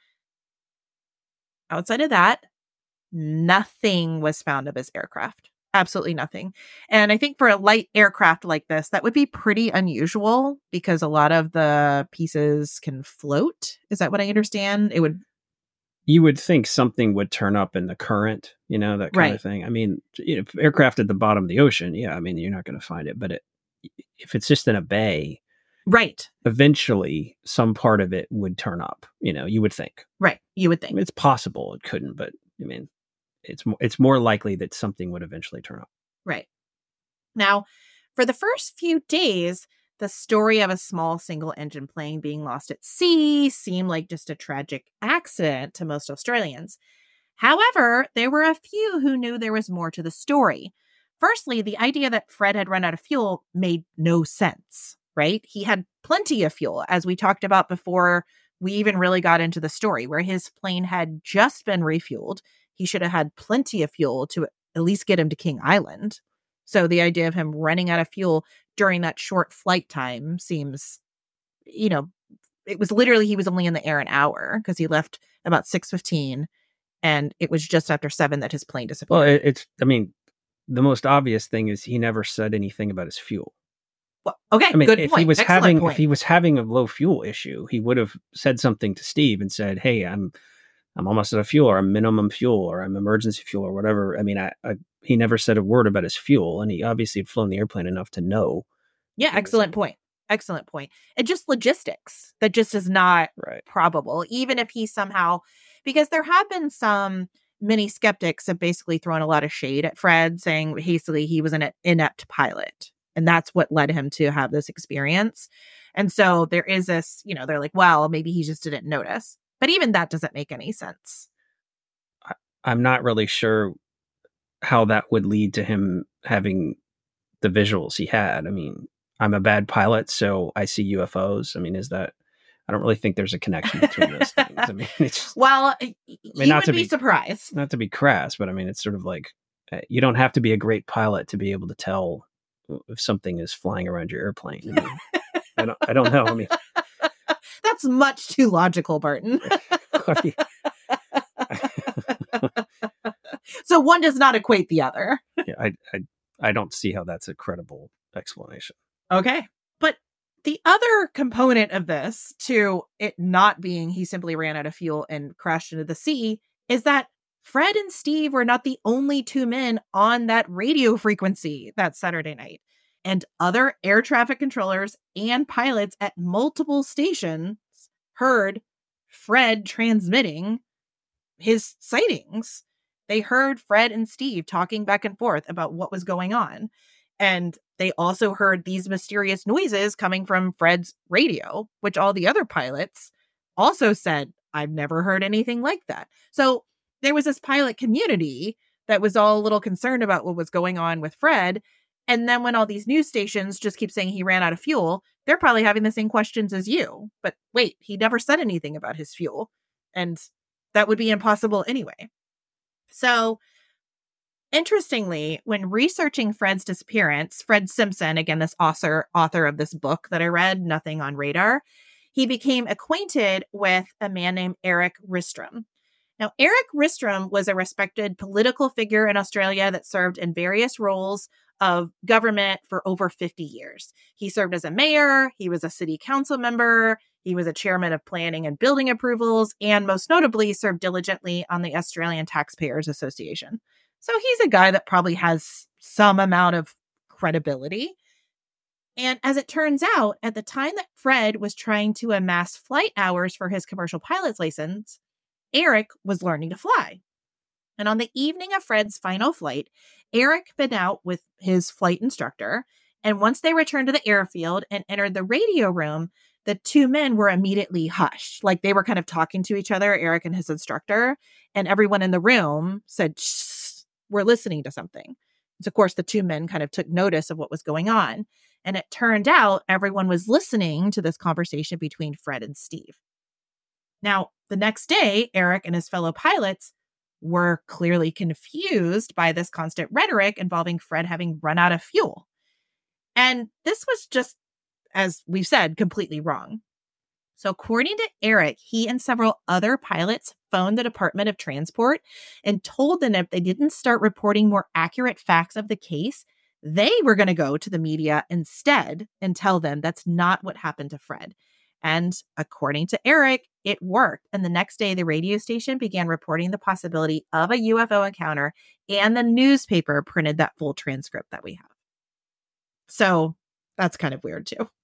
Outside of that, nothing was found of his aircraft. Absolutely nothing. And I think for a light aircraft like this, that would be pretty unusual because a lot of the pieces can float. Is that what I understand? You would think something would turn up in the current, that kind of thing. I mean, aircraft at the bottom of the ocean, yeah, I mean, you're not going to find it. But if it's just in a bay, right, eventually some part of it would turn up, you would think. Right, you would think. I mean, it's possible it couldn't, but I mean, it's more likely that something would eventually turn up. Right. Now, for the first few days, the story of a small single-engine plane being lost at sea seemed like just a tragic accident to most Australians. However, there were a few who knew there was more to the story. Firstly, the idea that Fred had run out of fuel made no sense, right? He had plenty of fuel, as we talked about before we even really got into the story, where his plane had just been refueled. He should have had plenty of fuel to at least get him to King Island. So the idea of him running out of fuel during that short flight time seems, it was literally, he was only in the air an hour because he left about 6:15 and it was just after 7 that his plane disappeared. Well, the most obvious thing is he never said anything about his fuel. Well, okay, I mean, good if point. he was Excellent point. having a low fuel issue, he would have said something to Steve and said, "Hey, I'm almost out of fuel, or I'm minimum fuel, or I'm emergency fuel, or whatever." I mean, he never said a word about his fuel, and he obviously had flown the airplane enough to know. Yeah, excellent point. Excellent point. And just logistics. That just is not Right. probable, even if he somehow, because there have been some many skeptics have basically thrown a lot of shade at Fred, saying hastily he was an inept pilot. And that's what led him to have this experience. And so there is this, they're like, well, maybe he just didn't notice. But even that doesn't make any sense. I'm not really sure how that would lead to him having the visuals he had. I mean, I'm a bad pilot, so I see UFOs. I mean, I don't really think there's a connection between those things. I mean, it's well, you would be surprised. Not to be crass, but I mean, it's sort of like you don't have to be a great pilot to be able to tell if something is flying around your airplane. I mean, I don't know. I mean, that's much too logical, Barton. So one does not equate the other. Yeah, I don't see how that's a credible explanation. Okay. But the other component of this to it not being he simply ran out of fuel and crashed into the sea is that Fred and Steve were not the only two men on that radio frequency that Saturday night. And other air traffic controllers and pilots at multiple stations heard Fred transmitting his sightings. They heard Fred and Steve talking back and forth about what was going on. And they also heard these mysterious noises coming from Fred's radio, which all the other pilots also said, I've never heard anything like that. So there was this pilot community that was all a little concerned about what was going on with Fred. And then when all these news stations just keep saying he ran out of fuel, they're probably having the same questions as you. But wait, he never said anything about his fuel. And that would be impossible anyway. So interestingly, when researching Fred's disappearance, Fred Simpson, again, this author of this book that I read, Nothing on Radar, he became acquainted with a man named Eric Ristrom. Now, Eric Ristrom was a respected political figure in Australia that served in various roles of government for over 50 years. He served as a mayor, he was a city council member, he was a chairman of planning and building approvals, and most notably served diligently on the Australian Taxpayers Association. So he's a guy that probably has some amount of credibility. And as it turns out, at the time that Fred was trying to amass flight hours for his commercial pilot's license, Eric was learning to fly. And on the evening of Fred's final flight, Eric been out with his flight instructor. And once they returned to the airfield and entered the radio room, the two men were immediately hushed. Like they were kind of talking to each other, Eric and his instructor. And everyone in the room said, shh, we're listening to something. So, of course, the two men kind of took notice of what was going on. And it turned out everyone was listening to this conversation between Fred and Steve. Now, the next day, Eric and his fellow pilots were clearly confused by this constant rhetoric involving Fred having run out of fuel. And this was just, as we've said, completely wrong. So according to Eric, he and several other pilots phoned the Department of Transport and told them if they didn't start reporting more accurate facts of the case, they were going to go to the media instead and tell them that's not what happened to Fred. And according to Eric, it worked. And the next day, the radio station began reporting the possibility of a UFO encounter, and the newspaper printed that full transcript that we have. So that's kind of weird, too.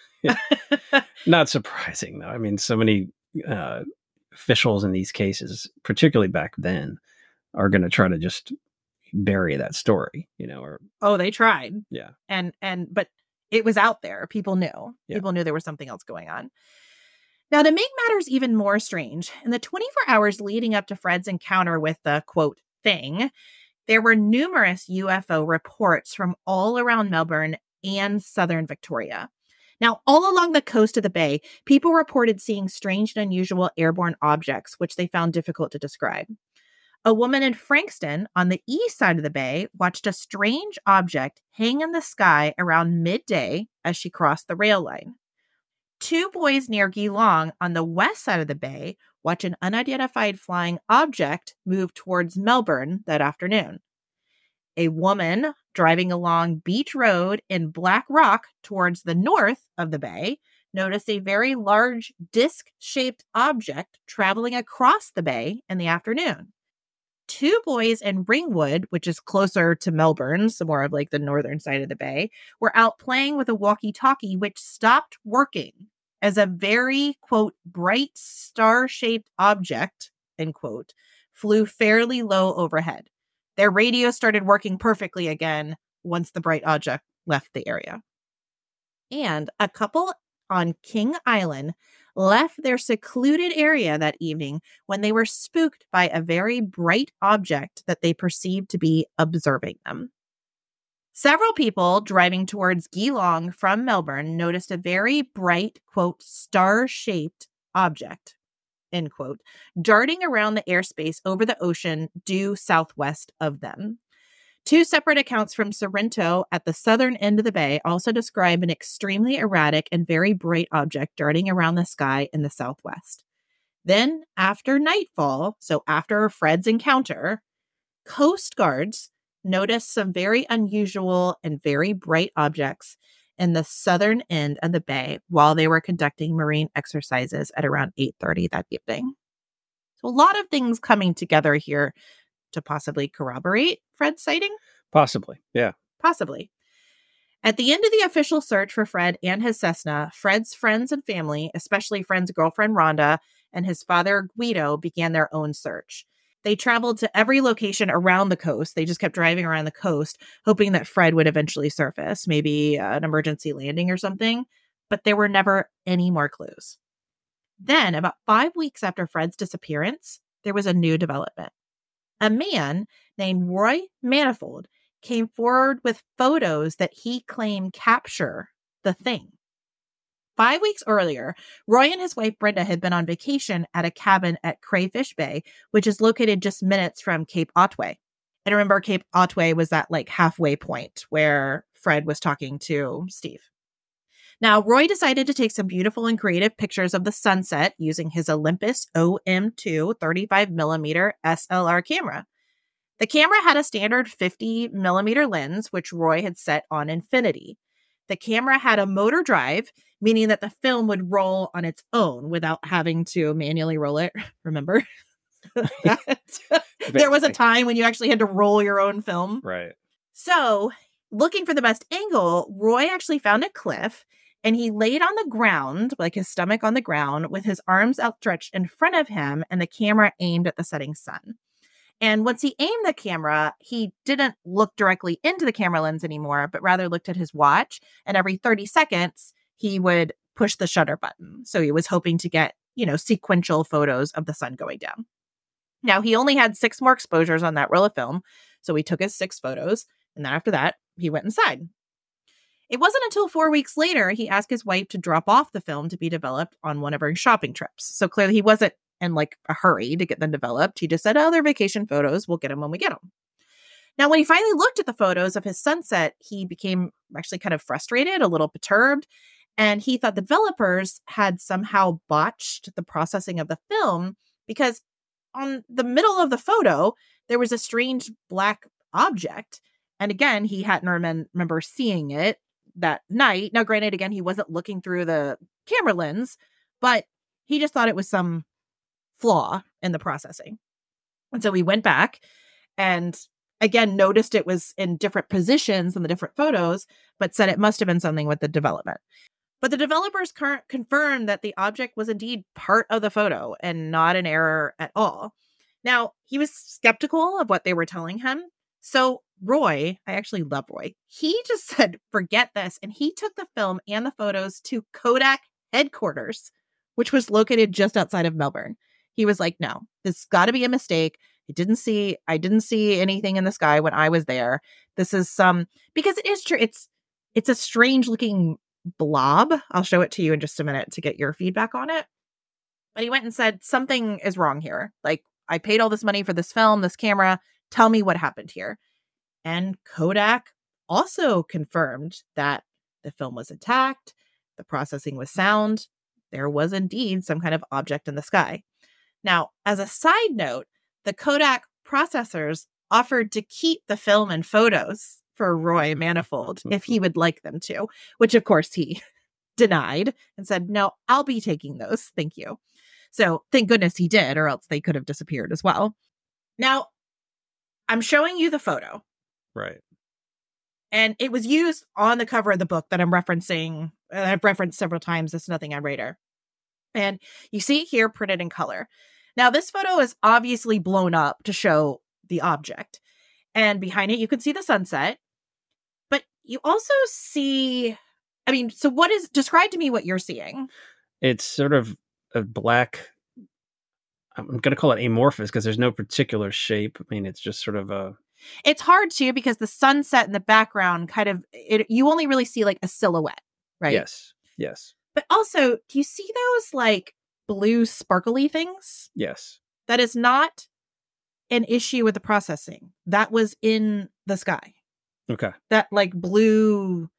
Not surprising, though. I mean, so many officials in these cases, particularly back then, are going to try to just bury that story, or... Oh, they tried. Yeah. But it was out there. People knew. Yeah. People knew there was something else going on. Now, to make matters even more strange, in the 24 hours leading up to Fred's encounter with the, quote, thing, there were numerous UFO reports from all around Melbourne and southern Victoria. Now, all along the coast of the bay, people reported seeing strange and unusual airborne objects, which they found difficult to describe. A woman in Frankston, on the east side of the bay, watched a strange object hang in the sky around midday as she crossed the rail line. Two boys near Geelong, on the west side of the bay, watched an unidentified flying object move towards Melbourne that afternoon. A woman driving along Beach Road in Black Rock towards the north of the bay, noticed a very large disc-shaped object traveling across the bay in the afternoon. 2 boys in Ringwood, which is closer to Melbourne, so more of like the northern side of the bay, were out playing with a walkie-talkie, which stopped working as a very, quote, bright star-shaped object, end quote, flew fairly low overhead. Their radio started working perfectly again once the bright object left the area. And a couple on King Island left their secluded area that evening when they were spooked by a very bright object that they perceived to be observing them. Several people driving towards Geelong from Melbourne noticed a very bright, quote, star-shaped object, end quote, darting around the airspace over the ocean due southwest of them. 2 separate accounts from Sorrento at the southern end of the bay also describe an extremely erratic and very bright object darting around the sky in the southwest. Then, after nightfall, so after Fred's encounter, Coast Guards noticed some very unusual and very bright objects in the southern end of the bay while they were conducting marine exercises at around 8:30 that evening. So a lot of things coming together here to possibly corroborate Fred's sighting? Possibly, yeah. Possibly. At the end of the official search for Fred and his Cessna, Fred's friends and family, especially Fred's girlfriend Rhonda and his father Guido, began their own search. They traveled to every location around the coast. They just kept driving around the coast, hoping that Fred would eventually surface, maybe an emergency landing or something, but there were never any more clues. Then, about 5 weeks after Fred's disappearance, there was a new development. A man named Roy Manifold came forward with photos that he claimed capture the thing. 5 weeks earlier, Roy and his wife Brenda had been on vacation at a cabin at Crayfish Bay, which is located just minutes from Cape Otway. And remember, Cape Otway was that like halfway point where Fred was talking to Steve. Now, Roy decided to take some beautiful and creative pictures of the sunset using his Olympus OM2 35mm SLR camera. The camera had a standard 50mm lens, which Roy had set on infinity. The camera had a motor drive, meaning that the film would roll on its own without having to manually roll it. Remember? There was a time when you actually had to roll your own film. Right. So, looking for the best angle, Roy actually found a cliff, and he laid on the ground, like his stomach on the ground, with his arms outstretched in front of him and the camera aimed at the setting sun. And once he aimed the camera, he didn't look directly into the camera lens anymore, but rather looked at his watch. And every 30 seconds, he would push the shutter button. So he was hoping to get, sequential photos of the sun going down. Now, he only had 6 more exposures on that roll of film. So he took his 6 photos. And then after that, he went inside. It wasn't until 4 weeks later he asked his wife to drop off the film to be developed on one of her shopping trips. So clearly he wasn't in like a hurry to get them developed. He just said, oh, they're vacation photos. We'll get them when we get them. Now, when he finally looked at the photos of his sunset, he became actually kind of frustrated, a little perturbed, and he thought the developers had somehow botched the processing of the film because on the middle of the photo, there was a strange black object. And again, he hadn't remember seeing it that night. Now, granted, again, he wasn't looking through the camera lens, but he just thought it was some flaw in the processing. And so we went back and again noticed it was in different positions in the different photos, but said it must have been something with the development. But the developers confirmed that the object was indeed part of the photo and not an error at all. Now, he was skeptical of what they were telling him. So Roy, I actually love Roy, he just said, forget this. And he took the film and the photos to Kodak headquarters, which was located just outside of Melbourne. He was like, no, this got to be a mistake. I didn't see anything in the sky when I was there. This is because it is true. It's a strange looking blob. I'll show it to you in just a minute to get your feedback on it. But he went and said, something is wrong here. Like, I paid all this money for this film, this camera. Tell me what happened here. And Kodak also confirmed that the film was intact. The processing was sound. There was indeed some kind of object in the sky. Now, as a side note, the Kodak processors offered to keep the film and photos for Roy Manifold if he would like them to, which of course he denied and said, no, I'll be taking those. Thank you. So thank goodness he did, or else they could have disappeared as well. Now, I'm showing you the photo. Right. And it was used on the cover of the book that I'm referencing. I've referenced several times. It's Nothing on Radar. And you see it here printed in color. Now, this photo is obviously blown up to show the object. And behind it, you can see the sunset. But you also see, I mean, so describe to me what you're seeing. It's sort of a black, I'm going to call it amorphous because there's no particular shape. I mean, it's just sort of a... It's hard too because the sunset in the background kind of, you only really see like a silhouette, right? Yes. But also, do you see those like blue sparkly things? Yes. That is not an issue with the processing. That was in the sky. Okay. That like blue,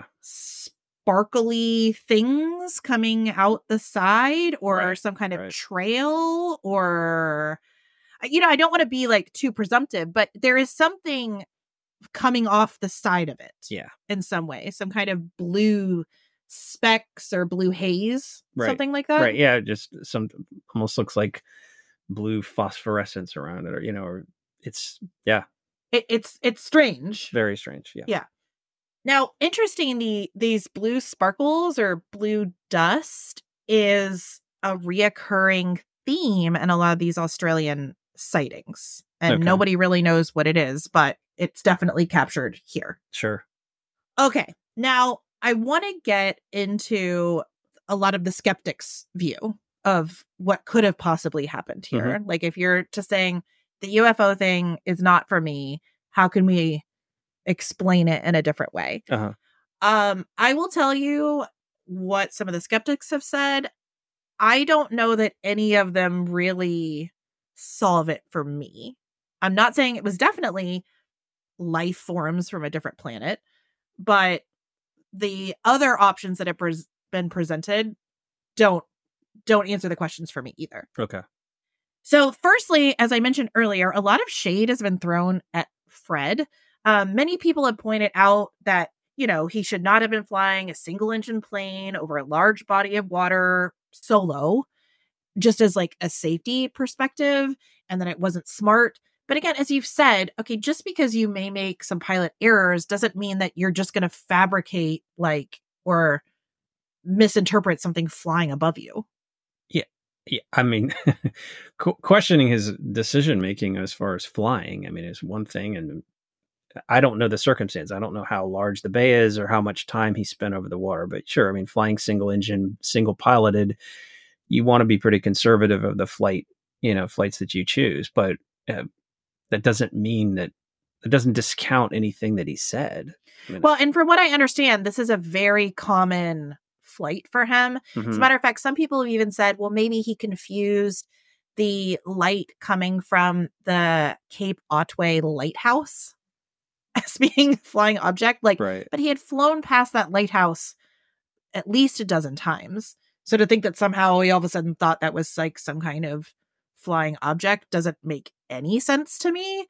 sparkly things coming out the side, or some kind of trail, or, I don't want to be like too presumptive, but there is something coming off the side of it. Yeah. In some way, some kind of blue specks or blue haze, something like that. Right. Yeah. Just almost looks like blue phosphorescence around it, or it's strange. Very strange. Yeah. Yeah. Now, interestingly, these blue sparkles or blue dust is a reoccurring theme in a lot of these Australian sightings. And nobody really knows what it is, but it's definitely captured here. Sure. Okay. Now, I want to get into a lot of the skeptics' view of what could have possibly happened here. Mm-hmm. Like, if you're just saying the UFO thing is not for me, how can we explain it in a different way? Uh-huh. I will tell you what some of the skeptics have said. I don't know that any of them really solve it for me. I'm not saying it was definitely life forms from a different planet, but the other options that have been presented don't answer the questions for me either. Okay. So firstly, as I mentioned earlier, a lot of shade has been thrown at Fred. Many people have pointed out that, he should not have been flying a single engine plane over a large body of water solo, just as like a safety perspective, and that it wasn't smart. But again, as you've said, okay, just because you may make some pilot errors doesn't mean that you're just going to fabricate or misinterpret something flying above you. Yeah. I mean, questioning his decision-making as far as flying, I mean, is one thing. And I don't know the circumstance. I don't know how large the bay is or how much time he spent over the water. But sure, I mean, flying single engine, single piloted, you want to be pretty conservative of the flights that you choose. But that doesn't mean that it doesn't discount anything that he said. I mean, well, and from what I understand, this is a very common flight for him. Mm-hmm. As a matter of fact, some people have even said, well, maybe he confused the light coming from the Cape Otway lighthouse as being a flying object. But he had flown past that lighthouse at least a dozen times. So to think that somehow he all of a sudden thought that was like some kind of flying object doesn't make any sense to me.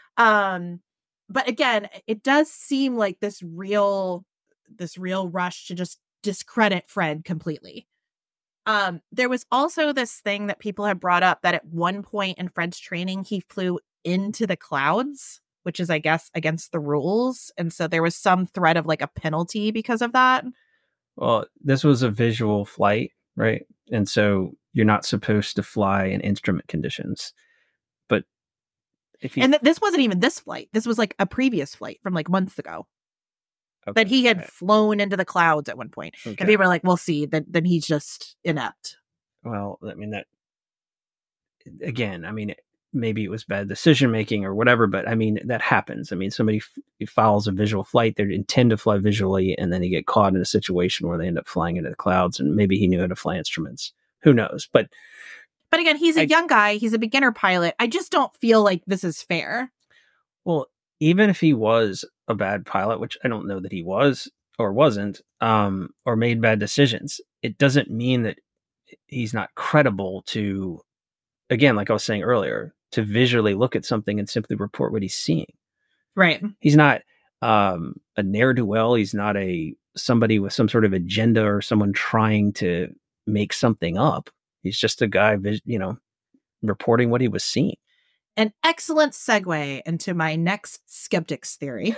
But again, it does seem like this real rush to just discredit Fred completely. There was also this thing that people have brought up that at one point in Fred's training, he flew into the clouds, which is, I guess, against the rules. And so there was some threat of like a penalty because of that. Well, this was a visual flight, right? And so you're not supposed to fly in instrument conditions. But this wasn't even this flight. This was like a previous flight from like months ago. Okay. That he had flown into the clouds at one point. Okay. And people were like, we'll see. Then he's just inept. Well, I mean, that, again, I mean, maybe it was bad decision making or whatever, but I mean, that happens. I mean, somebody follows a visual flight, they intend to fly visually, and then they get caught in a situation where they end up flying into the clouds, and maybe he knew how to fly instruments. Who knows? But again, he's a young guy. He's a beginner pilot. I just don't feel like this is fair. Well, even if he was a bad pilot, which I don't know that he was or wasn't, or made bad decisions, it doesn't mean that he's not credible to, again, like I was saying earlier, to visually look at something and simply report what he's seeing. Right. He's not a ne'er-do-well. He's not somebody with some sort of agenda or someone trying to make something up. He's just a guy, reporting what he was seeing. An excellent segue into my next skeptics theory.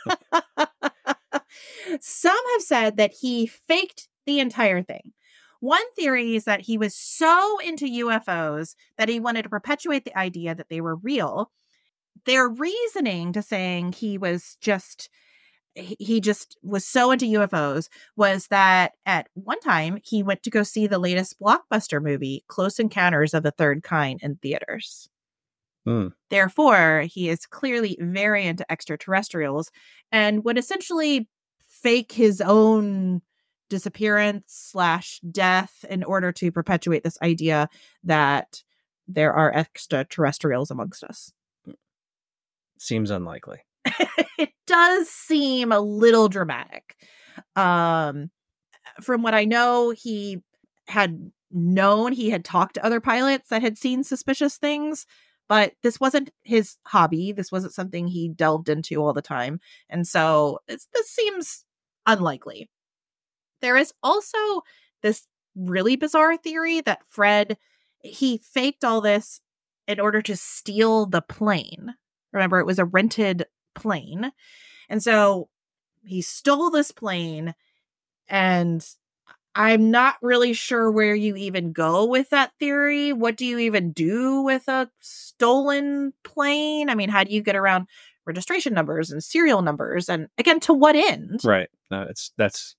Some have said that he faked the entire thing. One theory is that he was so into UFOs that he wanted to perpetuate the idea that they were real. Their reasoning to saying he just was so into UFOs was that at one time he went to go see the latest blockbuster movie, Close Encounters of the Third Kind, in theaters. Therefore, he is clearly very into extraterrestrials and would essentially fake his own disappearance / death in order to perpetuate this idea that there are extraterrestrials amongst us. Seems unlikely. It does seem a little dramatic. From what I know, he had talked to other pilots that had seen suspicious things, but this wasn't his hobby. This wasn't something he delved into all the time. And so this seems unlikely. There is also this really bizarre theory that Fred, he faked all this in order to steal the plane. Remember, it was a rented plane. And so he stole this plane, and I'm not really sure where you even go with that theory. What do you even do with a stolen plane? I mean, how do you get around registration numbers and serial numbers? And again, to what end? Right. No, that's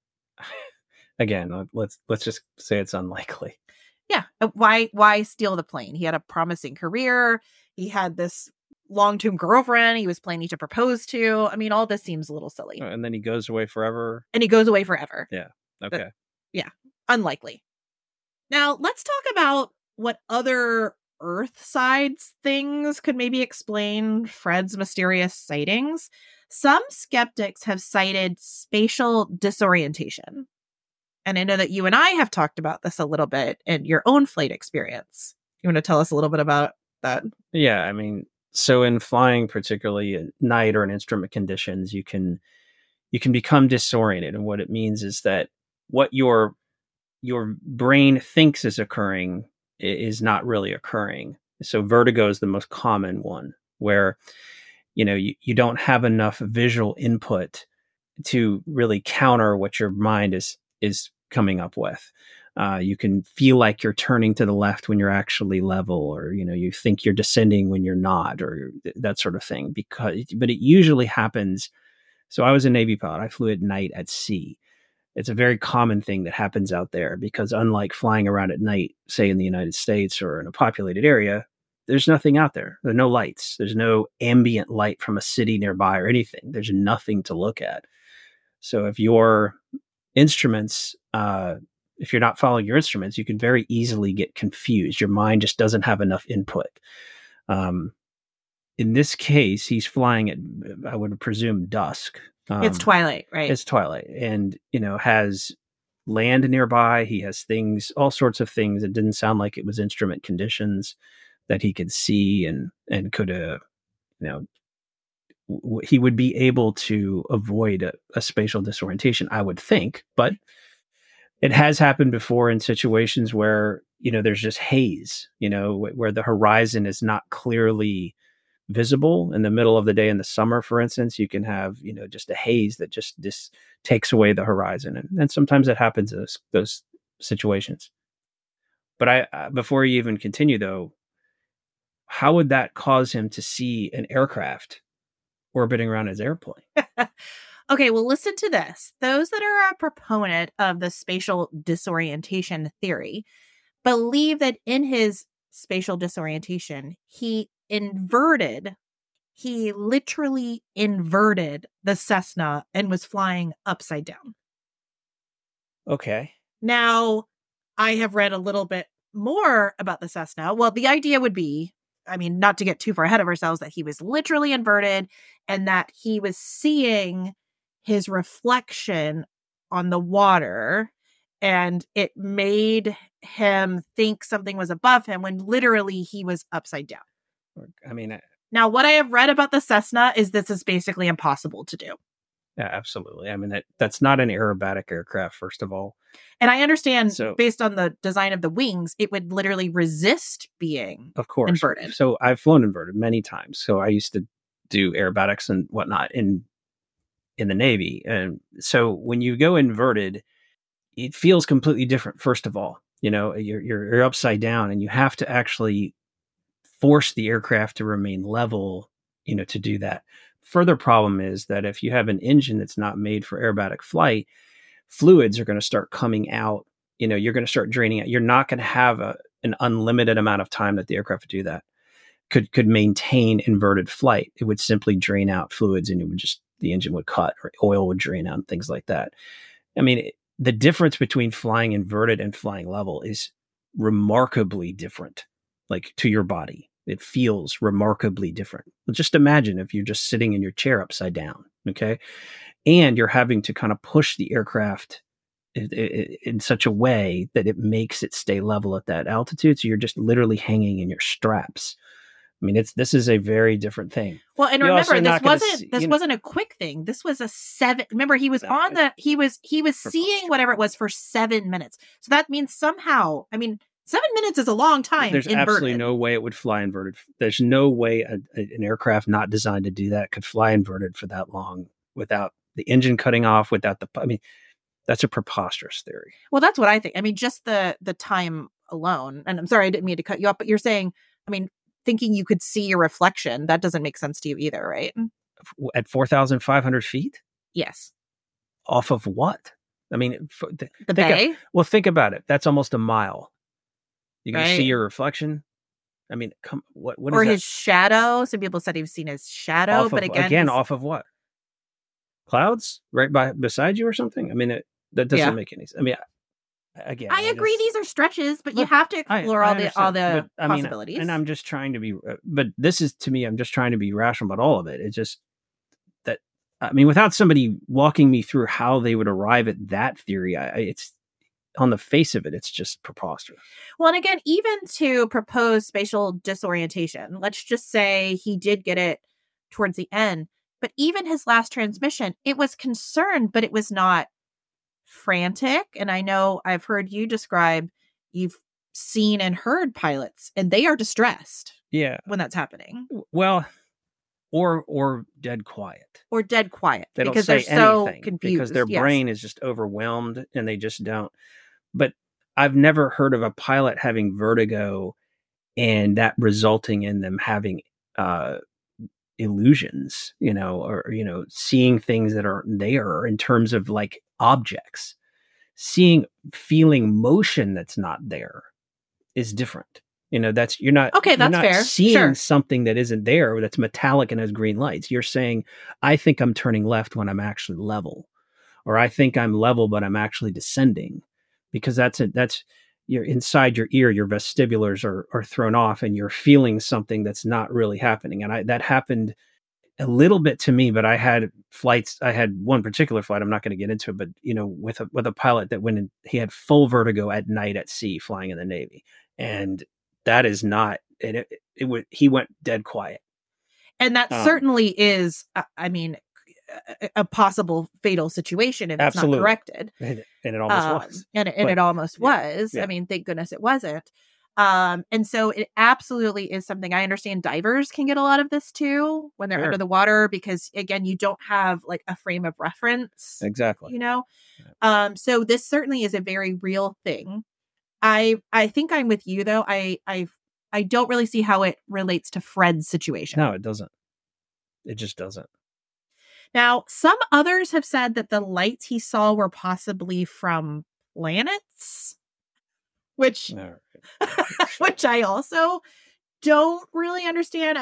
again, let's just say it's unlikely. Yeah. Why steal the plane? He had a promising career. He had this long-term girlfriend he was planning to propose to. I mean, all this seems a little silly. And then he goes away forever. Yeah. Okay. Yeah. Unlikely. Now, let's talk about what other Earth-side things could maybe explain Fred's mysterious sightings. Some skeptics have cited spatial disorientation. And I know that you and I have talked about this a little bit in your own flight experience. You want to tell us a little bit about that? Yeah, I mean, so in flying, particularly at night or in instrument conditions, you can become disoriented. And what it means is that what your brain thinks is occurring is not really occurring. So vertigo is the most common one, where you don't have enough visual input to really counter what your mind is coming up with. You can feel like you're turning to the left when you're actually level, or you think you're descending when you're not, or that sort of thing. But it usually happens. So I was a Navy pilot. I flew at night at sea. It's a very common thing that happens out there, because unlike flying around at night, say in the United States or in a populated area, there's nothing out there. There are no lights. There's no ambient light from a city nearby or anything. There's nothing to look at. So if your instruments, if you're not following your instruments, you can very easily get confused. Your mind just doesn't have enough input. In this case, he's flying at, I would presume, dusk. It's twilight, right? It's twilight, and has land nearby. He has things, all sorts of things. It didn't sound like it was instrument conditions that he could see and could, he would be able to avoid a spatial disorientation, I would think. But it has happened before in situations where there's just haze, where the horizon is not clearly visible in the middle of the day in the summer. For instance, you can have just a haze that just takes away the horizon, and sometimes that happens in those situations. But I before you even continue though, how would that cause him to see an aircraft orbiting around his airplane? Okay, well, listen to this. Those that are a proponent of the spatial disorientation theory believe that in his spatial disorientation, he literally inverted the Cessna and was flying upside down. Okay. Now, I have read a little bit more about the Cessna. Well, the idea would be, not to get too far ahead of ourselves, that he was literally inverted and that he was seeing his reflection on the water, and it made him think something was above him when literally he was upside down. Now, what I have read about the Cessna is this is basically impossible to do. Yeah, absolutely. I mean, that's not an aerobatic aircraft, first of all. And I understand, So- based on the design of the wings, it would literally resist being Of course. inverted. So I've flown inverted many times. So I used to do aerobatics and whatnot in the Navy. And so when you go inverted, it feels completely different. First of all, you're upside down, and you have to actually force the aircraft to remain level, to do that. Further problem is that if you have an engine that's not made for aerobatic flight, fluids are going to start coming out. You're going to start draining out. You're not going to have an unlimited amount of time that the aircraft would do that. Could maintain inverted flight. It would simply drain out fluids, and the engine would cut, or oil would drain out, and things like that. I mean, the difference between flying inverted and flying level is remarkably different, like to your body. It feels remarkably different. Just imagine if you're just sitting in your chair upside down, okay? And you're having to kind of push the aircraft in such a way that it makes it stay level at that altitude. So you're just literally hanging in your straps. I mean, this is a very different thing. Well, and You're also remember, not this gonna wasn't a quick thing. This was a 7. Remember, he was he was seeing whatever it was for 7 minutes. So that means somehow, 7 minutes is a long time. There's inverted. Absolutely no way it would fly inverted. There's no way an aircraft not designed to do that could fly inverted for that long without the engine cutting off, that's a preposterous theory. Well, that's what I think. Just the time alone. And I'm sorry, I didn't mean to cut you off, but you're saying, thinking you could see your reflection, that doesn't make sense to you either, right? At 4,500 feet? Yes. Off of what? The bay? Think about it. That's almost a mile. You're going to see your reflection? What or is his shadow. Some people said he's seen his shadow, but again, off of what? Clouds right beside you or something? That doesn't make any sense. Again, I agree. These are stretches, but you have to explore all the possibilities. And I'm just trying to be, but this is, to me, I'm just trying to be rational about all of it. It's just that, without somebody walking me through how they would arrive at that theory, it's on the face of it, it's just preposterous. Well, and again, even to propose spatial disorientation, let's just say he did get it towards the end, but even his last transmission, it was concerned, but it was not frantic. And I know I've heard you describe, you've seen and heard pilots, and they are distressed. Yeah, when that's happening. Well, or dead quiet. Or dead quiet. They don't because say they're so anything confused. because their brain is just overwhelmed, and they just don't. But I've never heard of a pilot having vertigo and that resulting in them having illusions, or seeing things that are there in terms of like objects. Feeling motion that's not there is different. That's you're not fair. Seeing something that isn't there, that's metallic and has green lights. You're saying, I think I'm turning left when I'm actually level, or I think I'm level but I'm actually descending, because that's you're inside your ear, your vestibulars are thrown off, and you're feeling something that's not really happening. And that happened a little bit to me, but I had flights. I had one particular flight. I'm not going to get into it, but with a pilot that went in, he had full vertigo at night at sea flying in the Navy, and that is not. He went dead quiet, and that certainly is. A possible fatal situation if it's not corrected, and it almost was, and it almost was. Yeah. Thank goodness it wasn't. And so it absolutely is something. I understand divers can get a lot of this too when they're under the water, because again, you don't have like a frame of reference. Exactly. So this certainly is a very real thing. I think I'm with you though. I don't really see how it relates to Fred's situation. No, it doesn't. It just doesn't. Now, some others have said that the lights he saw were possibly from planets, which I also don't really understand.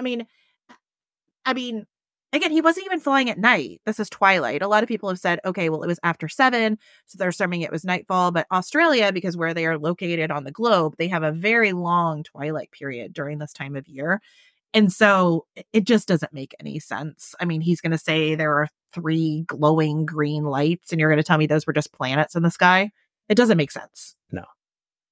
Again, he wasn't even flying at night. This is twilight. A lot of people have said, okay, well, it was after 7, so they're assuming it was nightfall. But Australia, because where they are located on the globe, they have a very long twilight period during this time of year. And so it just doesn't make any sense. He's going to say there are 3 glowing green lights, and you're going to tell me those were just planets in the sky? It doesn't make sense. No,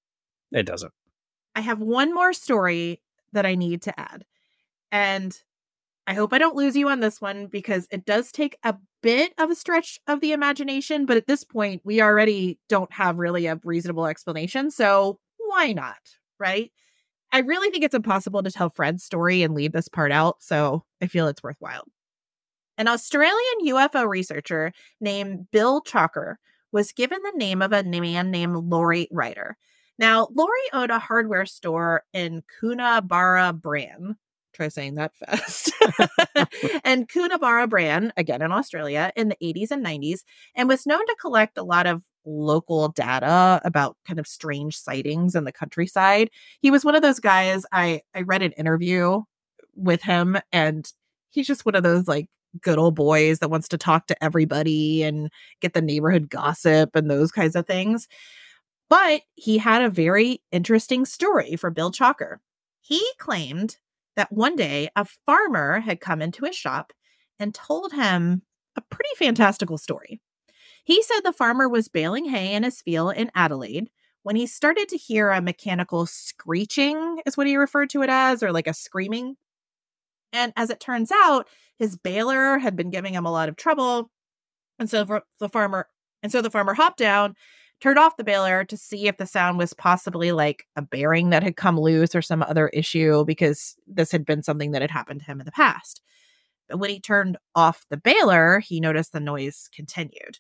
it doesn't. I have one more story that I need to add. And I hope I don't lose you on this one because it does take a bit of a stretch of the imagination, but at this point, we already don't have really a reasonable explanation. So why not? Right? I really think it's impossible to tell Fred's story and leave this part out. So I feel it's worthwhile. An Australian UFO researcher named Bill Chalker was given the name of a man named Laurie Ryder. Now, Laurie owned a hardware store in Coonabarra Bran. Try saying that fast. And Coonabarra Bran, again in Australia, in the 80s and 90s, and was known to collect a lot of local data about kind of strange sightings in the countryside. He was one of those guys, I read an interview with him, and he's just one of those like good old boys that wants to talk to everybody and get the neighborhood gossip and those kinds of things. But he had a very interesting story for Bill Chalker. He claimed that one day a farmer had come into his shop and told him a pretty fantastical story. He said the farmer was baling hay in his field in Adelaide when he started to hear a mechanical screeching, is what he referred to it as, or like a screaming. And as it turns out, his baler had been giving him a lot of trouble. And so the farmer hopped down, turned off the baler to see if the sound was possibly like a bearing that had come loose or some other issue, because this had been something that had happened to him in the past. But when he turned off the baler, he noticed the noise continued.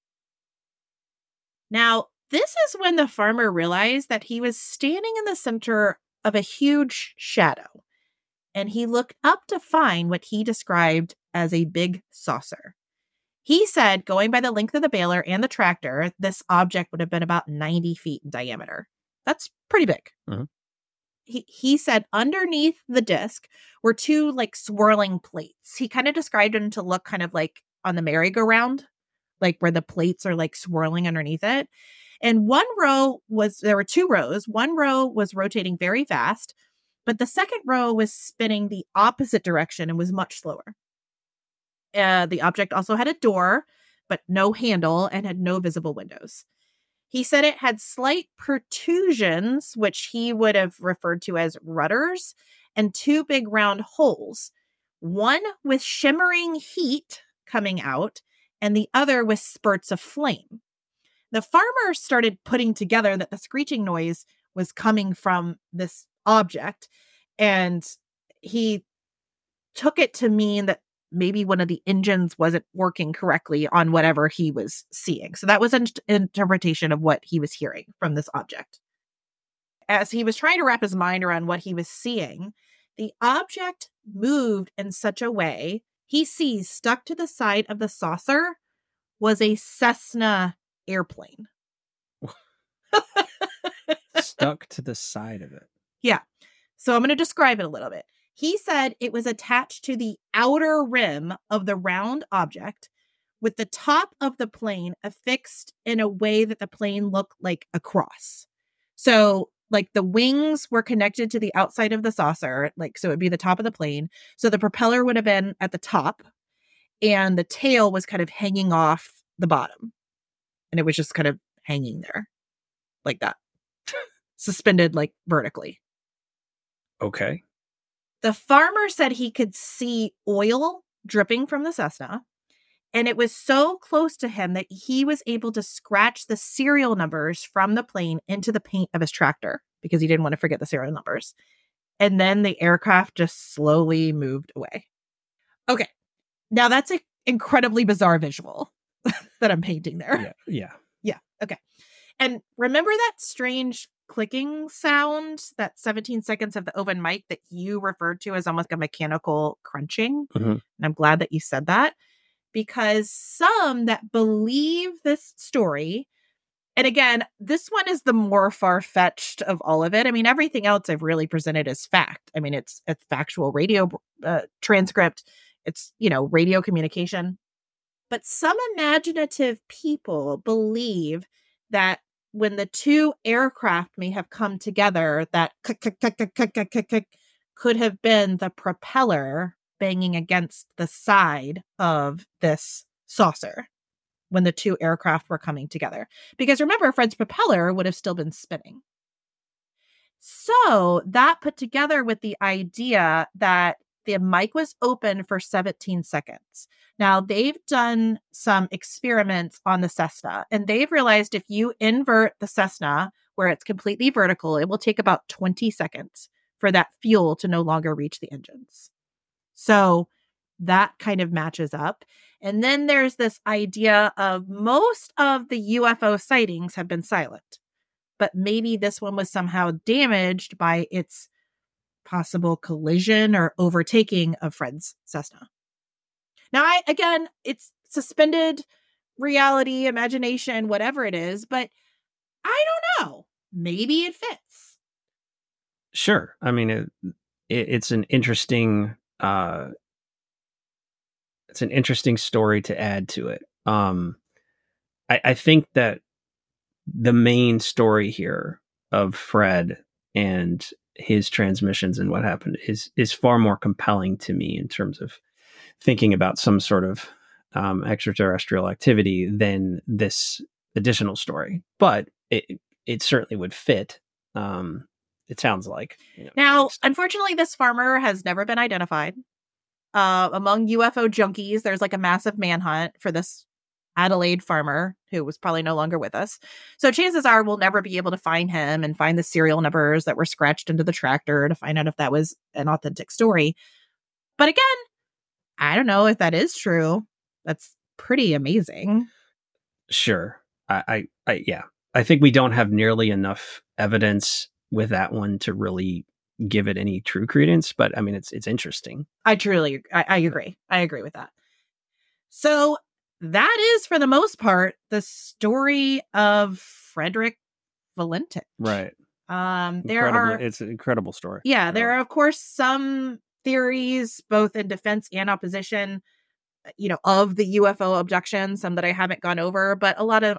Now, this is when the farmer realized that he was standing in the center of a huge shadow, and he looked up to find what he described as a big saucer. He said, going by the length of the baler and the tractor, this object would have been about 90 feet in diameter. That's pretty big. Mm-hmm. He said underneath the disc were two like swirling plates. He kind of described them to look kind of like on the merry-go-round, like where the plates are like swirling underneath it. And there were two rows. One row was rotating very fast, but the second row was spinning the opposite direction and was much slower. The object also had a door, but no handle, and had no visible windows. He said it had slight protrusions, which he would have referred to as rudders, and two big round holes, one with shimmering heat coming out, and the other with spurts of flame. The farmer started putting together that the screeching noise was coming from this object, and he took it to mean that maybe one of the engines wasn't working correctly on whatever he was seeing. So that was an interpretation of what he was hearing from this object. As he was trying to wrap his mind around what he was seeing, the object moved in such a way he sees stuck to the side of the saucer was a Cessna airplane. Stuck to the side of it. Yeah. So I'm going to describe it a little bit. He said it was attached to the outer rim of the round object, with the top of the plane affixed in a way that the plane looked like a cross. So like the wings were connected to the outside of the saucer, like so it would be the top of the plane. So the propeller would have been at the top, and the tail was kind of hanging off the bottom. And it was just kind of hanging there like that, suspended like vertically. Okay. The farmer said he could see oil dripping from the Cessna, and it was so close to him that he was able to scratch the serial numbers from the plane into the paint of his tractor because he didn't want to forget the serial numbers. And then the aircraft just slowly moved away. Okay. Now that's an incredibly bizarre visual that I'm painting there. Yeah. Okay. And remember that strange clicking sound, that 17 seconds of the oven mic that you referred to as almost like a mechanical crunching? Mm-hmm. And I'm glad that you said that, because some that believe this story, and again, this one is the more far-fetched of all of it. I mean, everything else I've really presented as fact. I mean, it's a factual radio transcript. It's, radio communication. But some imaginative people believe that when the two aircraft may have come together, that could have been the propeller banging against the side of this saucer when the two aircraft were coming together. Because remember, Fred's propeller would have still been spinning. So that put together with the idea that the mic was open for 17 seconds. Now, they've done some experiments on the Cessna, and they've realized if you invert the Cessna where it's completely vertical, it will take about 20 seconds for that fuel to no longer reach the engines. So that kind of matches up. And then there's this idea of most of the UFO sightings have been silent, but maybe this one was somehow damaged by its possible collision or overtaking of Fred's Cessna. Now, it's suspended reality, imagination, whatever it is, but I don't know. Maybe it fits. Sure. I mean, it's an interesting story to add to it. I think that the main story here of Fred and his transmissions and what happened is far more compelling to me in terms of thinking about some sort of extraterrestrial activity than this additional story. But it certainly would fit. It sounds like. Now, unfortunately, this farmer has never been identified. Among UFO junkies, there's like a massive manhunt for this Adelaide farmer who was probably no longer with us. So chances are we'll never be able to find him and find the serial numbers that were scratched into the tractor to find out if that was an authentic story. But again, I don't know if that is true. That's pretty amazing. Sure. I think we don't have nearly enough evidence with that one to really give it any true credence, but I mean, it's interesting. I agree. I agree with that. So that is, for the most part, the story of Frederick Valentich. Right. It's an incredible story. Yeah, there are, of course, some theories, both in defense and opposition, of the UFO abduction, some that I haven't gone over, but a lot of,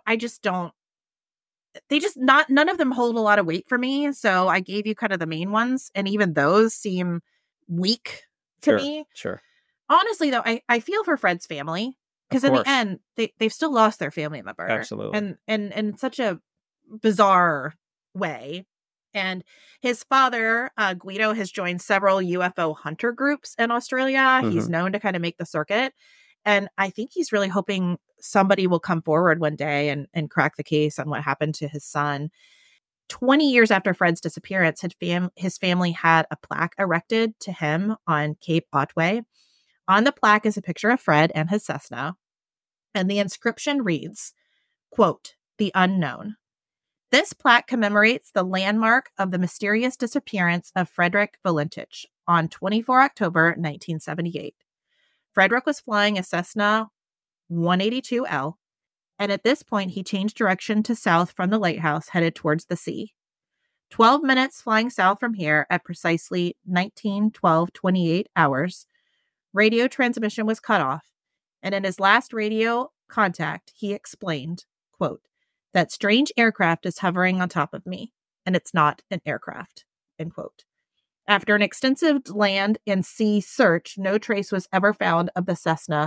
none of them hold a lot of weight for me. So I gave you kind of the main ones, and even those seem weak to me. Sure. Honestly, though, I feel for Fred's family, because in the end, they've still lost their family member. Absolutely. And in such a bizarre way. And his father, Guido, has joined several UFO hunter groups in Australia. Mm-hmm. He's known to kind of make the circuit. And I think he's really hoping somebody will come forward one day and crack the case on what happened to his son. 20 years after Fred's disappearance, his family had a plaque erected to him on Cape Otway. On the plaque is a picture of Fred and his Cessna. And the inscription reads, quote, "The unknown." This plaque commemorates the landmark of the mysterious disappearance of Frederick Valentich on 24 October 1978. Frederick was flying a Cessna 182L, and at this point, he changed direction to south from the lighthouse, headed towards the sea. 12 minutes flying south from here at precisely 19:12:28 hours, radio transmission was cut off, and in his last radio contact, he explained, quote, "That strange aircraft is hovering on top of me, and it's not an aircraft," end quote. After an extensive land and sea search, no trace was ever found of the Cessna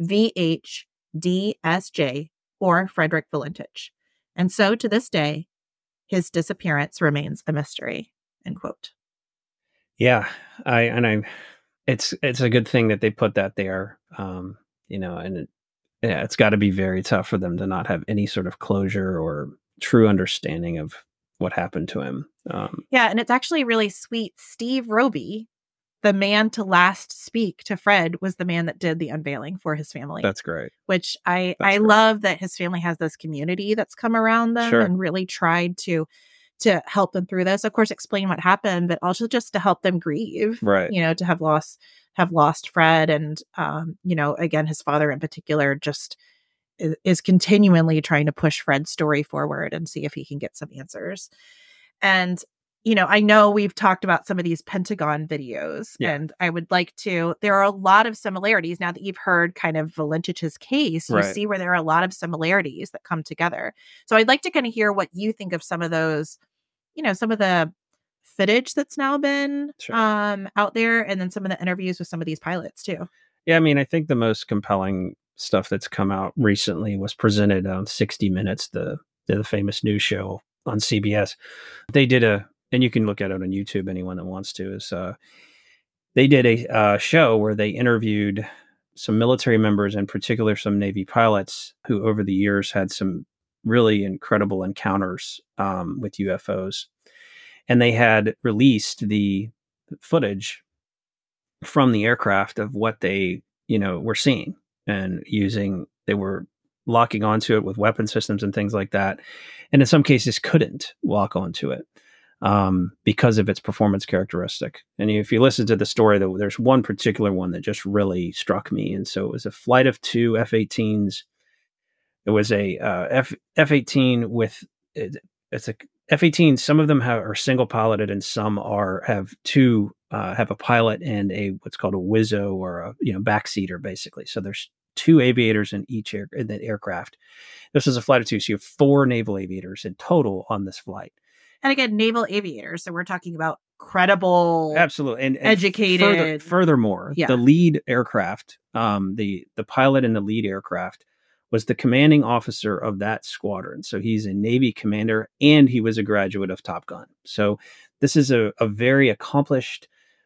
VHDSJ or Frederick Valentich. And so to this day, his disappearance remains a mystery, end quote. Yeah, it's a good thing that they put that there, and it's got to be very tough for them to not have any sort of closure or true understanding of what happened to him. And it's actually really sweet. Steve Roby, the man to last speak to Fred, was the man that did the unveiling for his family. That's great. Which I love that his family has this community that's come around them and really tried to help them through this. Of course, explain what happened, but also just to help them grieve. Right. To have lost Fred, and again, his father in particular just is continually trying to push Fred's story forward and see if he can get some answers. And, I know we've talked about some of these Pentagon videos, and I would like to, there are a lot of similarities now that you've heard kind of Valentich's case. You see where there are a lot of similarities that come together. So I'd like to kind of hear what you think of some of those, some of the footage that's now been out there, and then some of the interviews with some of these pilots too. Yeah, I mean, I think the most compelling stuff that's come out recently was presented on 60 Minutes, the famous news show on CBS. They did and you can look at it on YouTube, anyone that wants to, they did a show where they interviewed some military members, in particular some Navy pilots, who over the years had some really incredible encounters with UFOs. And they had released the footage from the aircraft of what they, were seeing and using. They were locking onto it with weapon systems and things like that. And in some cases couldn't lock onto it because of its performance characteristic. And if you listen to the story, there's one particular one that just really struck me. And so it was a flight of 2 F-18s. It was a F-18 with, it's a F-18. Some of them are single piloted, and some have a pilot and what's called a WISO, or a backseater, basically. So there's 2 aviators in each in the aircraft. This is a flight of 2, so you have 4 naval aviators in total on this flight. And again, naval aviators. So we're talking about credible, absolutely, and educated. Furthermore, the lead aircraft, the pilot in the lead aircraft was the commanding officer of that squadron. So he's a Navy commander, and he was a graduate of Top Gun. So this is a very accomplished,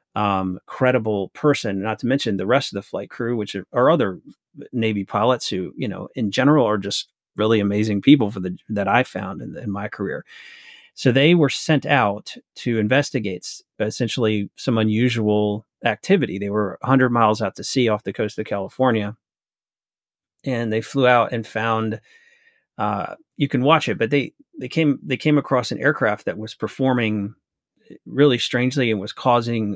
credible person, not to mention the rest of the flight crew, which are other Navy pilots who, in general are just really amazing people that I found in my career. So they were sent out to investigate essentially some unusual activity. They were 100 miles out to sea off the coast of California. And they flew out and found, you can watch it, but they came across an aircraft that was performing really strangely and was causing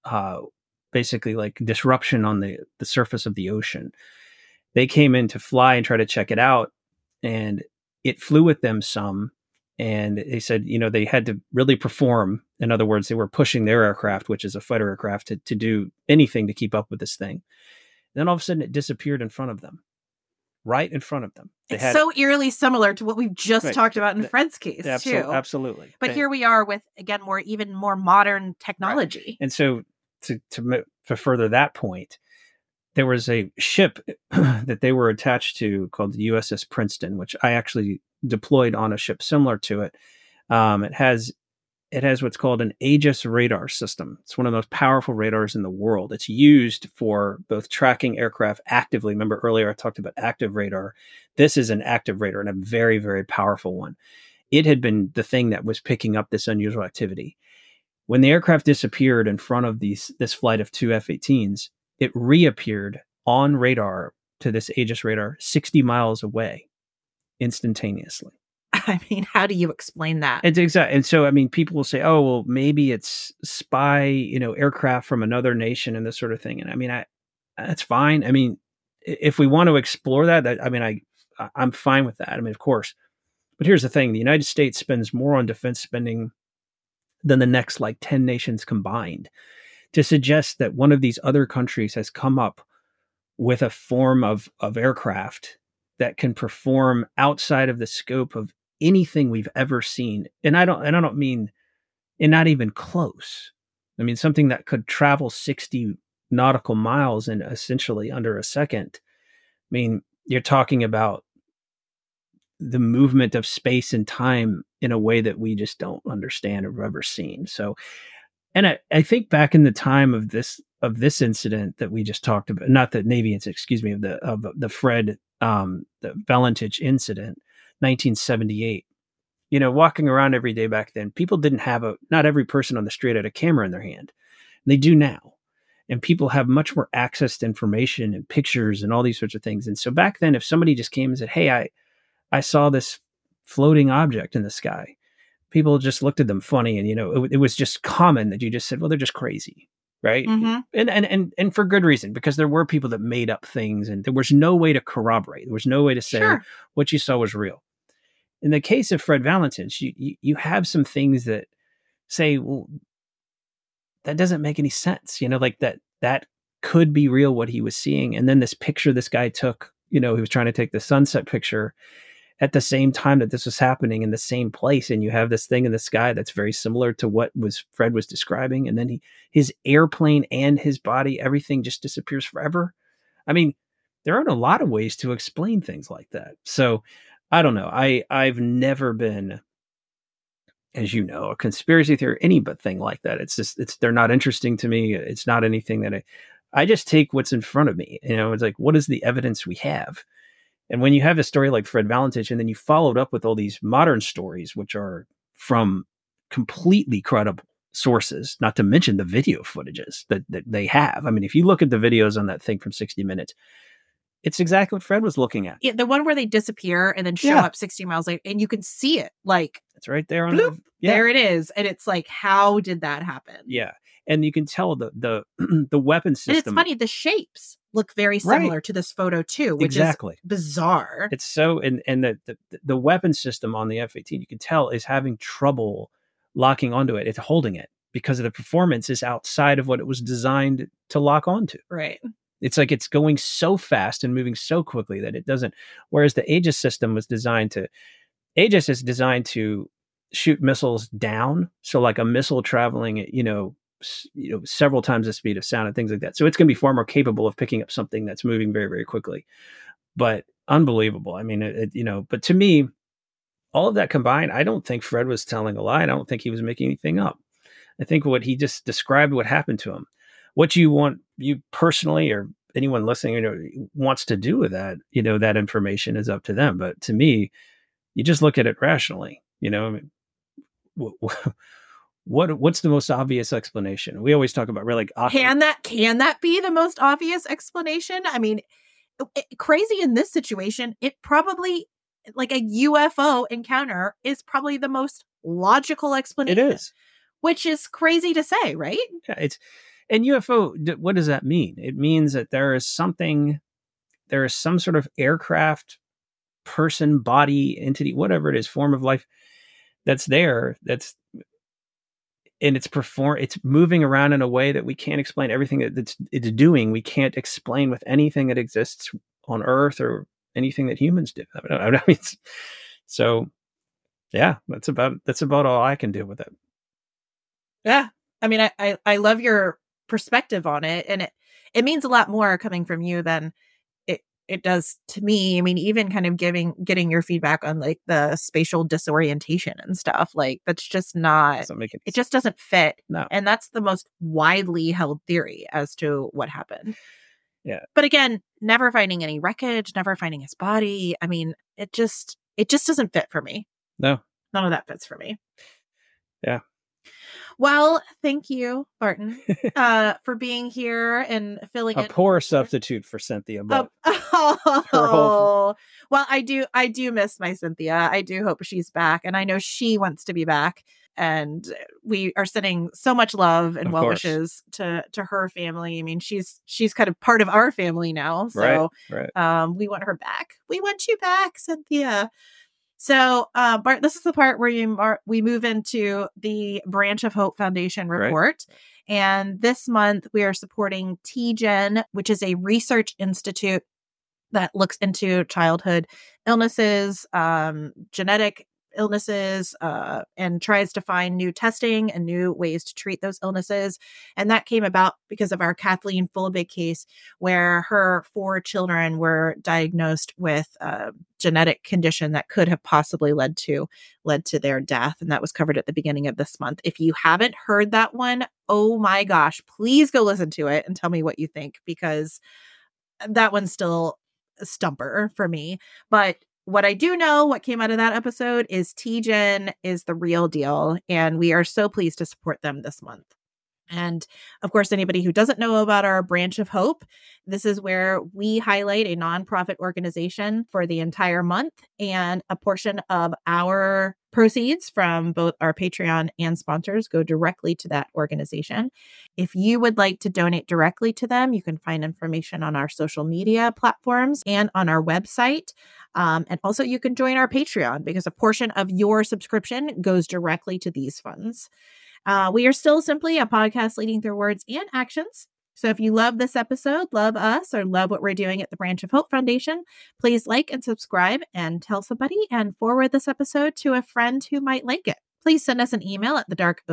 basically like disruption on the surface of the ocean. They came in to fly and try to check it out, and it flew with them some. And they said, they had to really perform. In other words, they were pushing their aircraft, which is a fighter aircraft, to do anything to keep up with this thing. And then all of a sudden it disappeared in front of them. Right in front of them. It's so eerily similar to what we've just talked about in Fred's case, too. Absolutely. But here we are with, again, even more modern technology. Right. And so to further that point, there was a ship that they were attached to called the USS Princeton, which I actually deployed on a ship similar to it. It has what's called an Aegis radar system. It's one of the most powerful radars in the world. It's used for both tracking aircraft actively. Remember earlier I talked about active radar. This is an active radar, and a very, very powerful one. It had been the thing that was picking up this unusual activity. When the aircraft disappeared in front of this flight of 2 F-18s, it reappeared on radar to this Aegis radar 60 miles away instantaneously. I mean, how do you explain that? It's exactly. And so, I mean, people will say, oh, well, maybe it's spy, aircraft from another nation and this sort of thing. And I mean, that's fine. I mean, if we want to explore that, I'm fine with that. I mean, of course. But here's the thing. The United States spends more on defense spending than the next 10 nations combined. To suggest that one of these other countries has come up with a form of aircraft that can perform outside of the scope of anything we've ever seen. And I don't mean, and not even close. I mean, something that could travel 60 nautical miles in essentially under a second. I mean, you're talking about the movement of space and time in a way that we just don't understand or have ever seen. So, and I think back in the time of this incident that we just talked about, not the Navy incident, excuse me, of the Fred, the Valentich incident, 1978, walking around every day back then, people didn't have not every person on the street had a camera in their hand. They do now. And people have much more access to information and pictures and all these sorts of things. And so back then, if somebody just came and said, hey, I saw this floating object in the sky, people just looked at them funny. And, it was just common that you just said, well, they're just crazy. Right. Mm-hmm. And for good reason, because there were people that made up things and there was no way to corroborate. There was no way to say what you saw was real. In the case of Fred Valentich, you have some things that say, well, that doesn't make any sense. That could be real, what he was seeing. And then this picture this guy took, he was trying to take the sunset picture at the same time that this was happening in the same place. And you have this thing in the sky that's very similar to what Fred was describing. And then his airplane and his body, everything just disappears forever. I mean, there aren't a lot of ways to explain things like that. So I don't know. I've never been as you know, a conspiracy theory, any but thing like that. It's just, they're not interesting to me. It's not anything that I just take what's in front of me. It's like, what is the evidence we have? And when you have a story like Fred Valentich, and then you followed up with all these modern stories, which are from completely credible sources, not to mention the video footages that they have. I mean, if you look at the videos on that thing from 60 Minutes, it's exactly what Fred was looking at. Yeah, the one where they disappear and then show up 60 miles later, and you can see it. Like, it's right there on bloop, there it is. And it's like, how did that happen? Yeah. And you can tell the weapon system. And it's funny, the shapes look very similar to this photo too, which is bizarre. It's so, and the weapon system on the F-18, you can tell, is having trouble locking onto it. It's holding it because the performance is outside of what it was designed to lock onto. Right. It's like it's going so fast and moving so quickly that it doesn't. Whereas the Aegis system was Aegis is designed to shoot missiles down. So like a missile traveling at, several times the speed of sound and things like that. So it's going to be far more capable of picking up something that's moving very, very quickly. But unbelievable. I mean, but to me, all of that combined, I don't think Fred was telling a lie. I don't think he was making anything up. I think what he just described what happened to him. What you personally or anyone listening, wants to do with that, that information is up to them. But to me, you just look at it rationally. I mean, what's the most obvious explanation? We always talk about really. Can that be the most obvious explanation? I mean, crazy in this situation, it probably, like, a UFO encounter is probably the most logical explanation. It is, which is crazy to say, right? Yeah, and UFO. What does that mean? It means that there is some sort of aircraft, person, body, entity, whatever it is, form of life that's there. And it's moving around in a way that we can't explain. Everything that it's doing, we can't explain with anything that exists on Earth or anything that humans do. I mean, so yeah, that's about all I can do with it. Yeah, I mean, I love your perspective on it, and it means a lot more coming from you than it does to me. I mean, even kind of getting your feedback on like the spatial disorientation and stuff, like that's just not, it just doesn't fit. No. And that's the most widely held theory as to what happened. Yeah. But again, never finding any wreckage, never finding his body. I mean, it just doesn't fit for me. No. None of that fits for me. Yeah. Well, thank you, Barton, for being here and filling a poor substitute for Cynthia. But well, I do miss my Cynthia. I do hope she's back, and I know she wants to be back. And we are sending so much love and well wishes to her family. I mean, she's kind of part of our family now, so right. We want her back. We want you back, Cynthia. So, Bart, this is the part where we move into the Branch of Hope Foundation report. Right. And this month we are supporting TGen, which is a research institute that looks into childhood illnesses, genetic illnesses, and tries to find new testing and new ways to treat those illnesses. And that came about because of our Kathleen Fullabig case, where her 4 children were diagnosed with a genetic condition that could have possibly led to their death. And that was covered at the beginning of this month. If you haven't heard that one, oh my gosh, please go listen to it and tell me what you think, because that one's still a stumper for me. But what I do know, what came out of that episode, is TGen is the real deal, and we are so pleased to support them this month. And of course, anybody who doesn't know about our Branch of Hope, this is where we highlight a nonprofit organization for the entire month, and a portion of our proceeds from both our Patreon and sponsors go directly to that organization. If you would like to donate directly to them, you can find information on our social media platforms and on our website. And also you can join our Patreon, because a portion of your subscription goes directly to these funds. We are still simply a podcast leading through words and actions. So if you love this episode, love us, or love what we're doing at the Branch of Hope Foundation, please like and subscribe and tell somebody, and forward this episode to a friend who might like it. Please send us an email at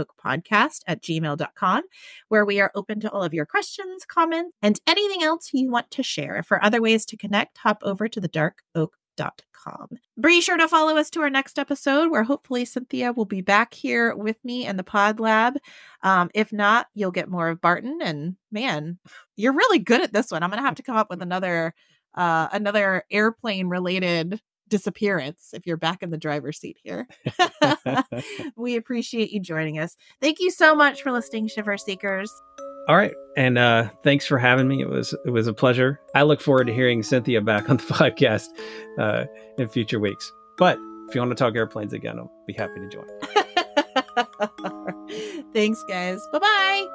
thedarkoakpodcast@gmail.com, where we are open to all of your questions, comments, and anything else you want to share. For other ways to connect, hop over to the Dark Oak Be sure to follow us to our next episode where hopefully Cynthia will be back here with me in the Pod Lab. If not, you'll get more of Barton. And man, you're really good at this one. I'm going to have to come up with another airplane related disappearance if you're back in the driver's seat here. We appreciate you joining us. Thank you so much for listening, Shiver Seekers. All right. And thanks for having me. It was a pleasure. I look forward to hearing Cynthia back on the podcast in future weeks. But if you want to talk airplanes again, I'll be happy to join. Thanks, guys. Bye-bye.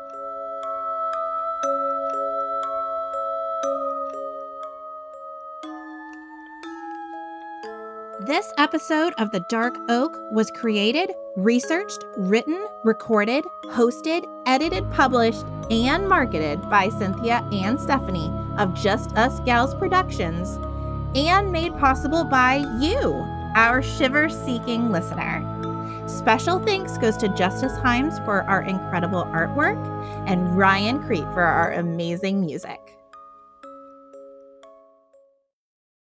This episode of The Dark Oak was created, researched, written, recorded, hosted, edited, published, and marketed by Cynthia and Stephanie of Just Us Gals Productions, and made possible by you, our shiver-seeking listener. Special thanks goes to Justice Himes for our incredible artwork and Ryan Crete for our amazing music.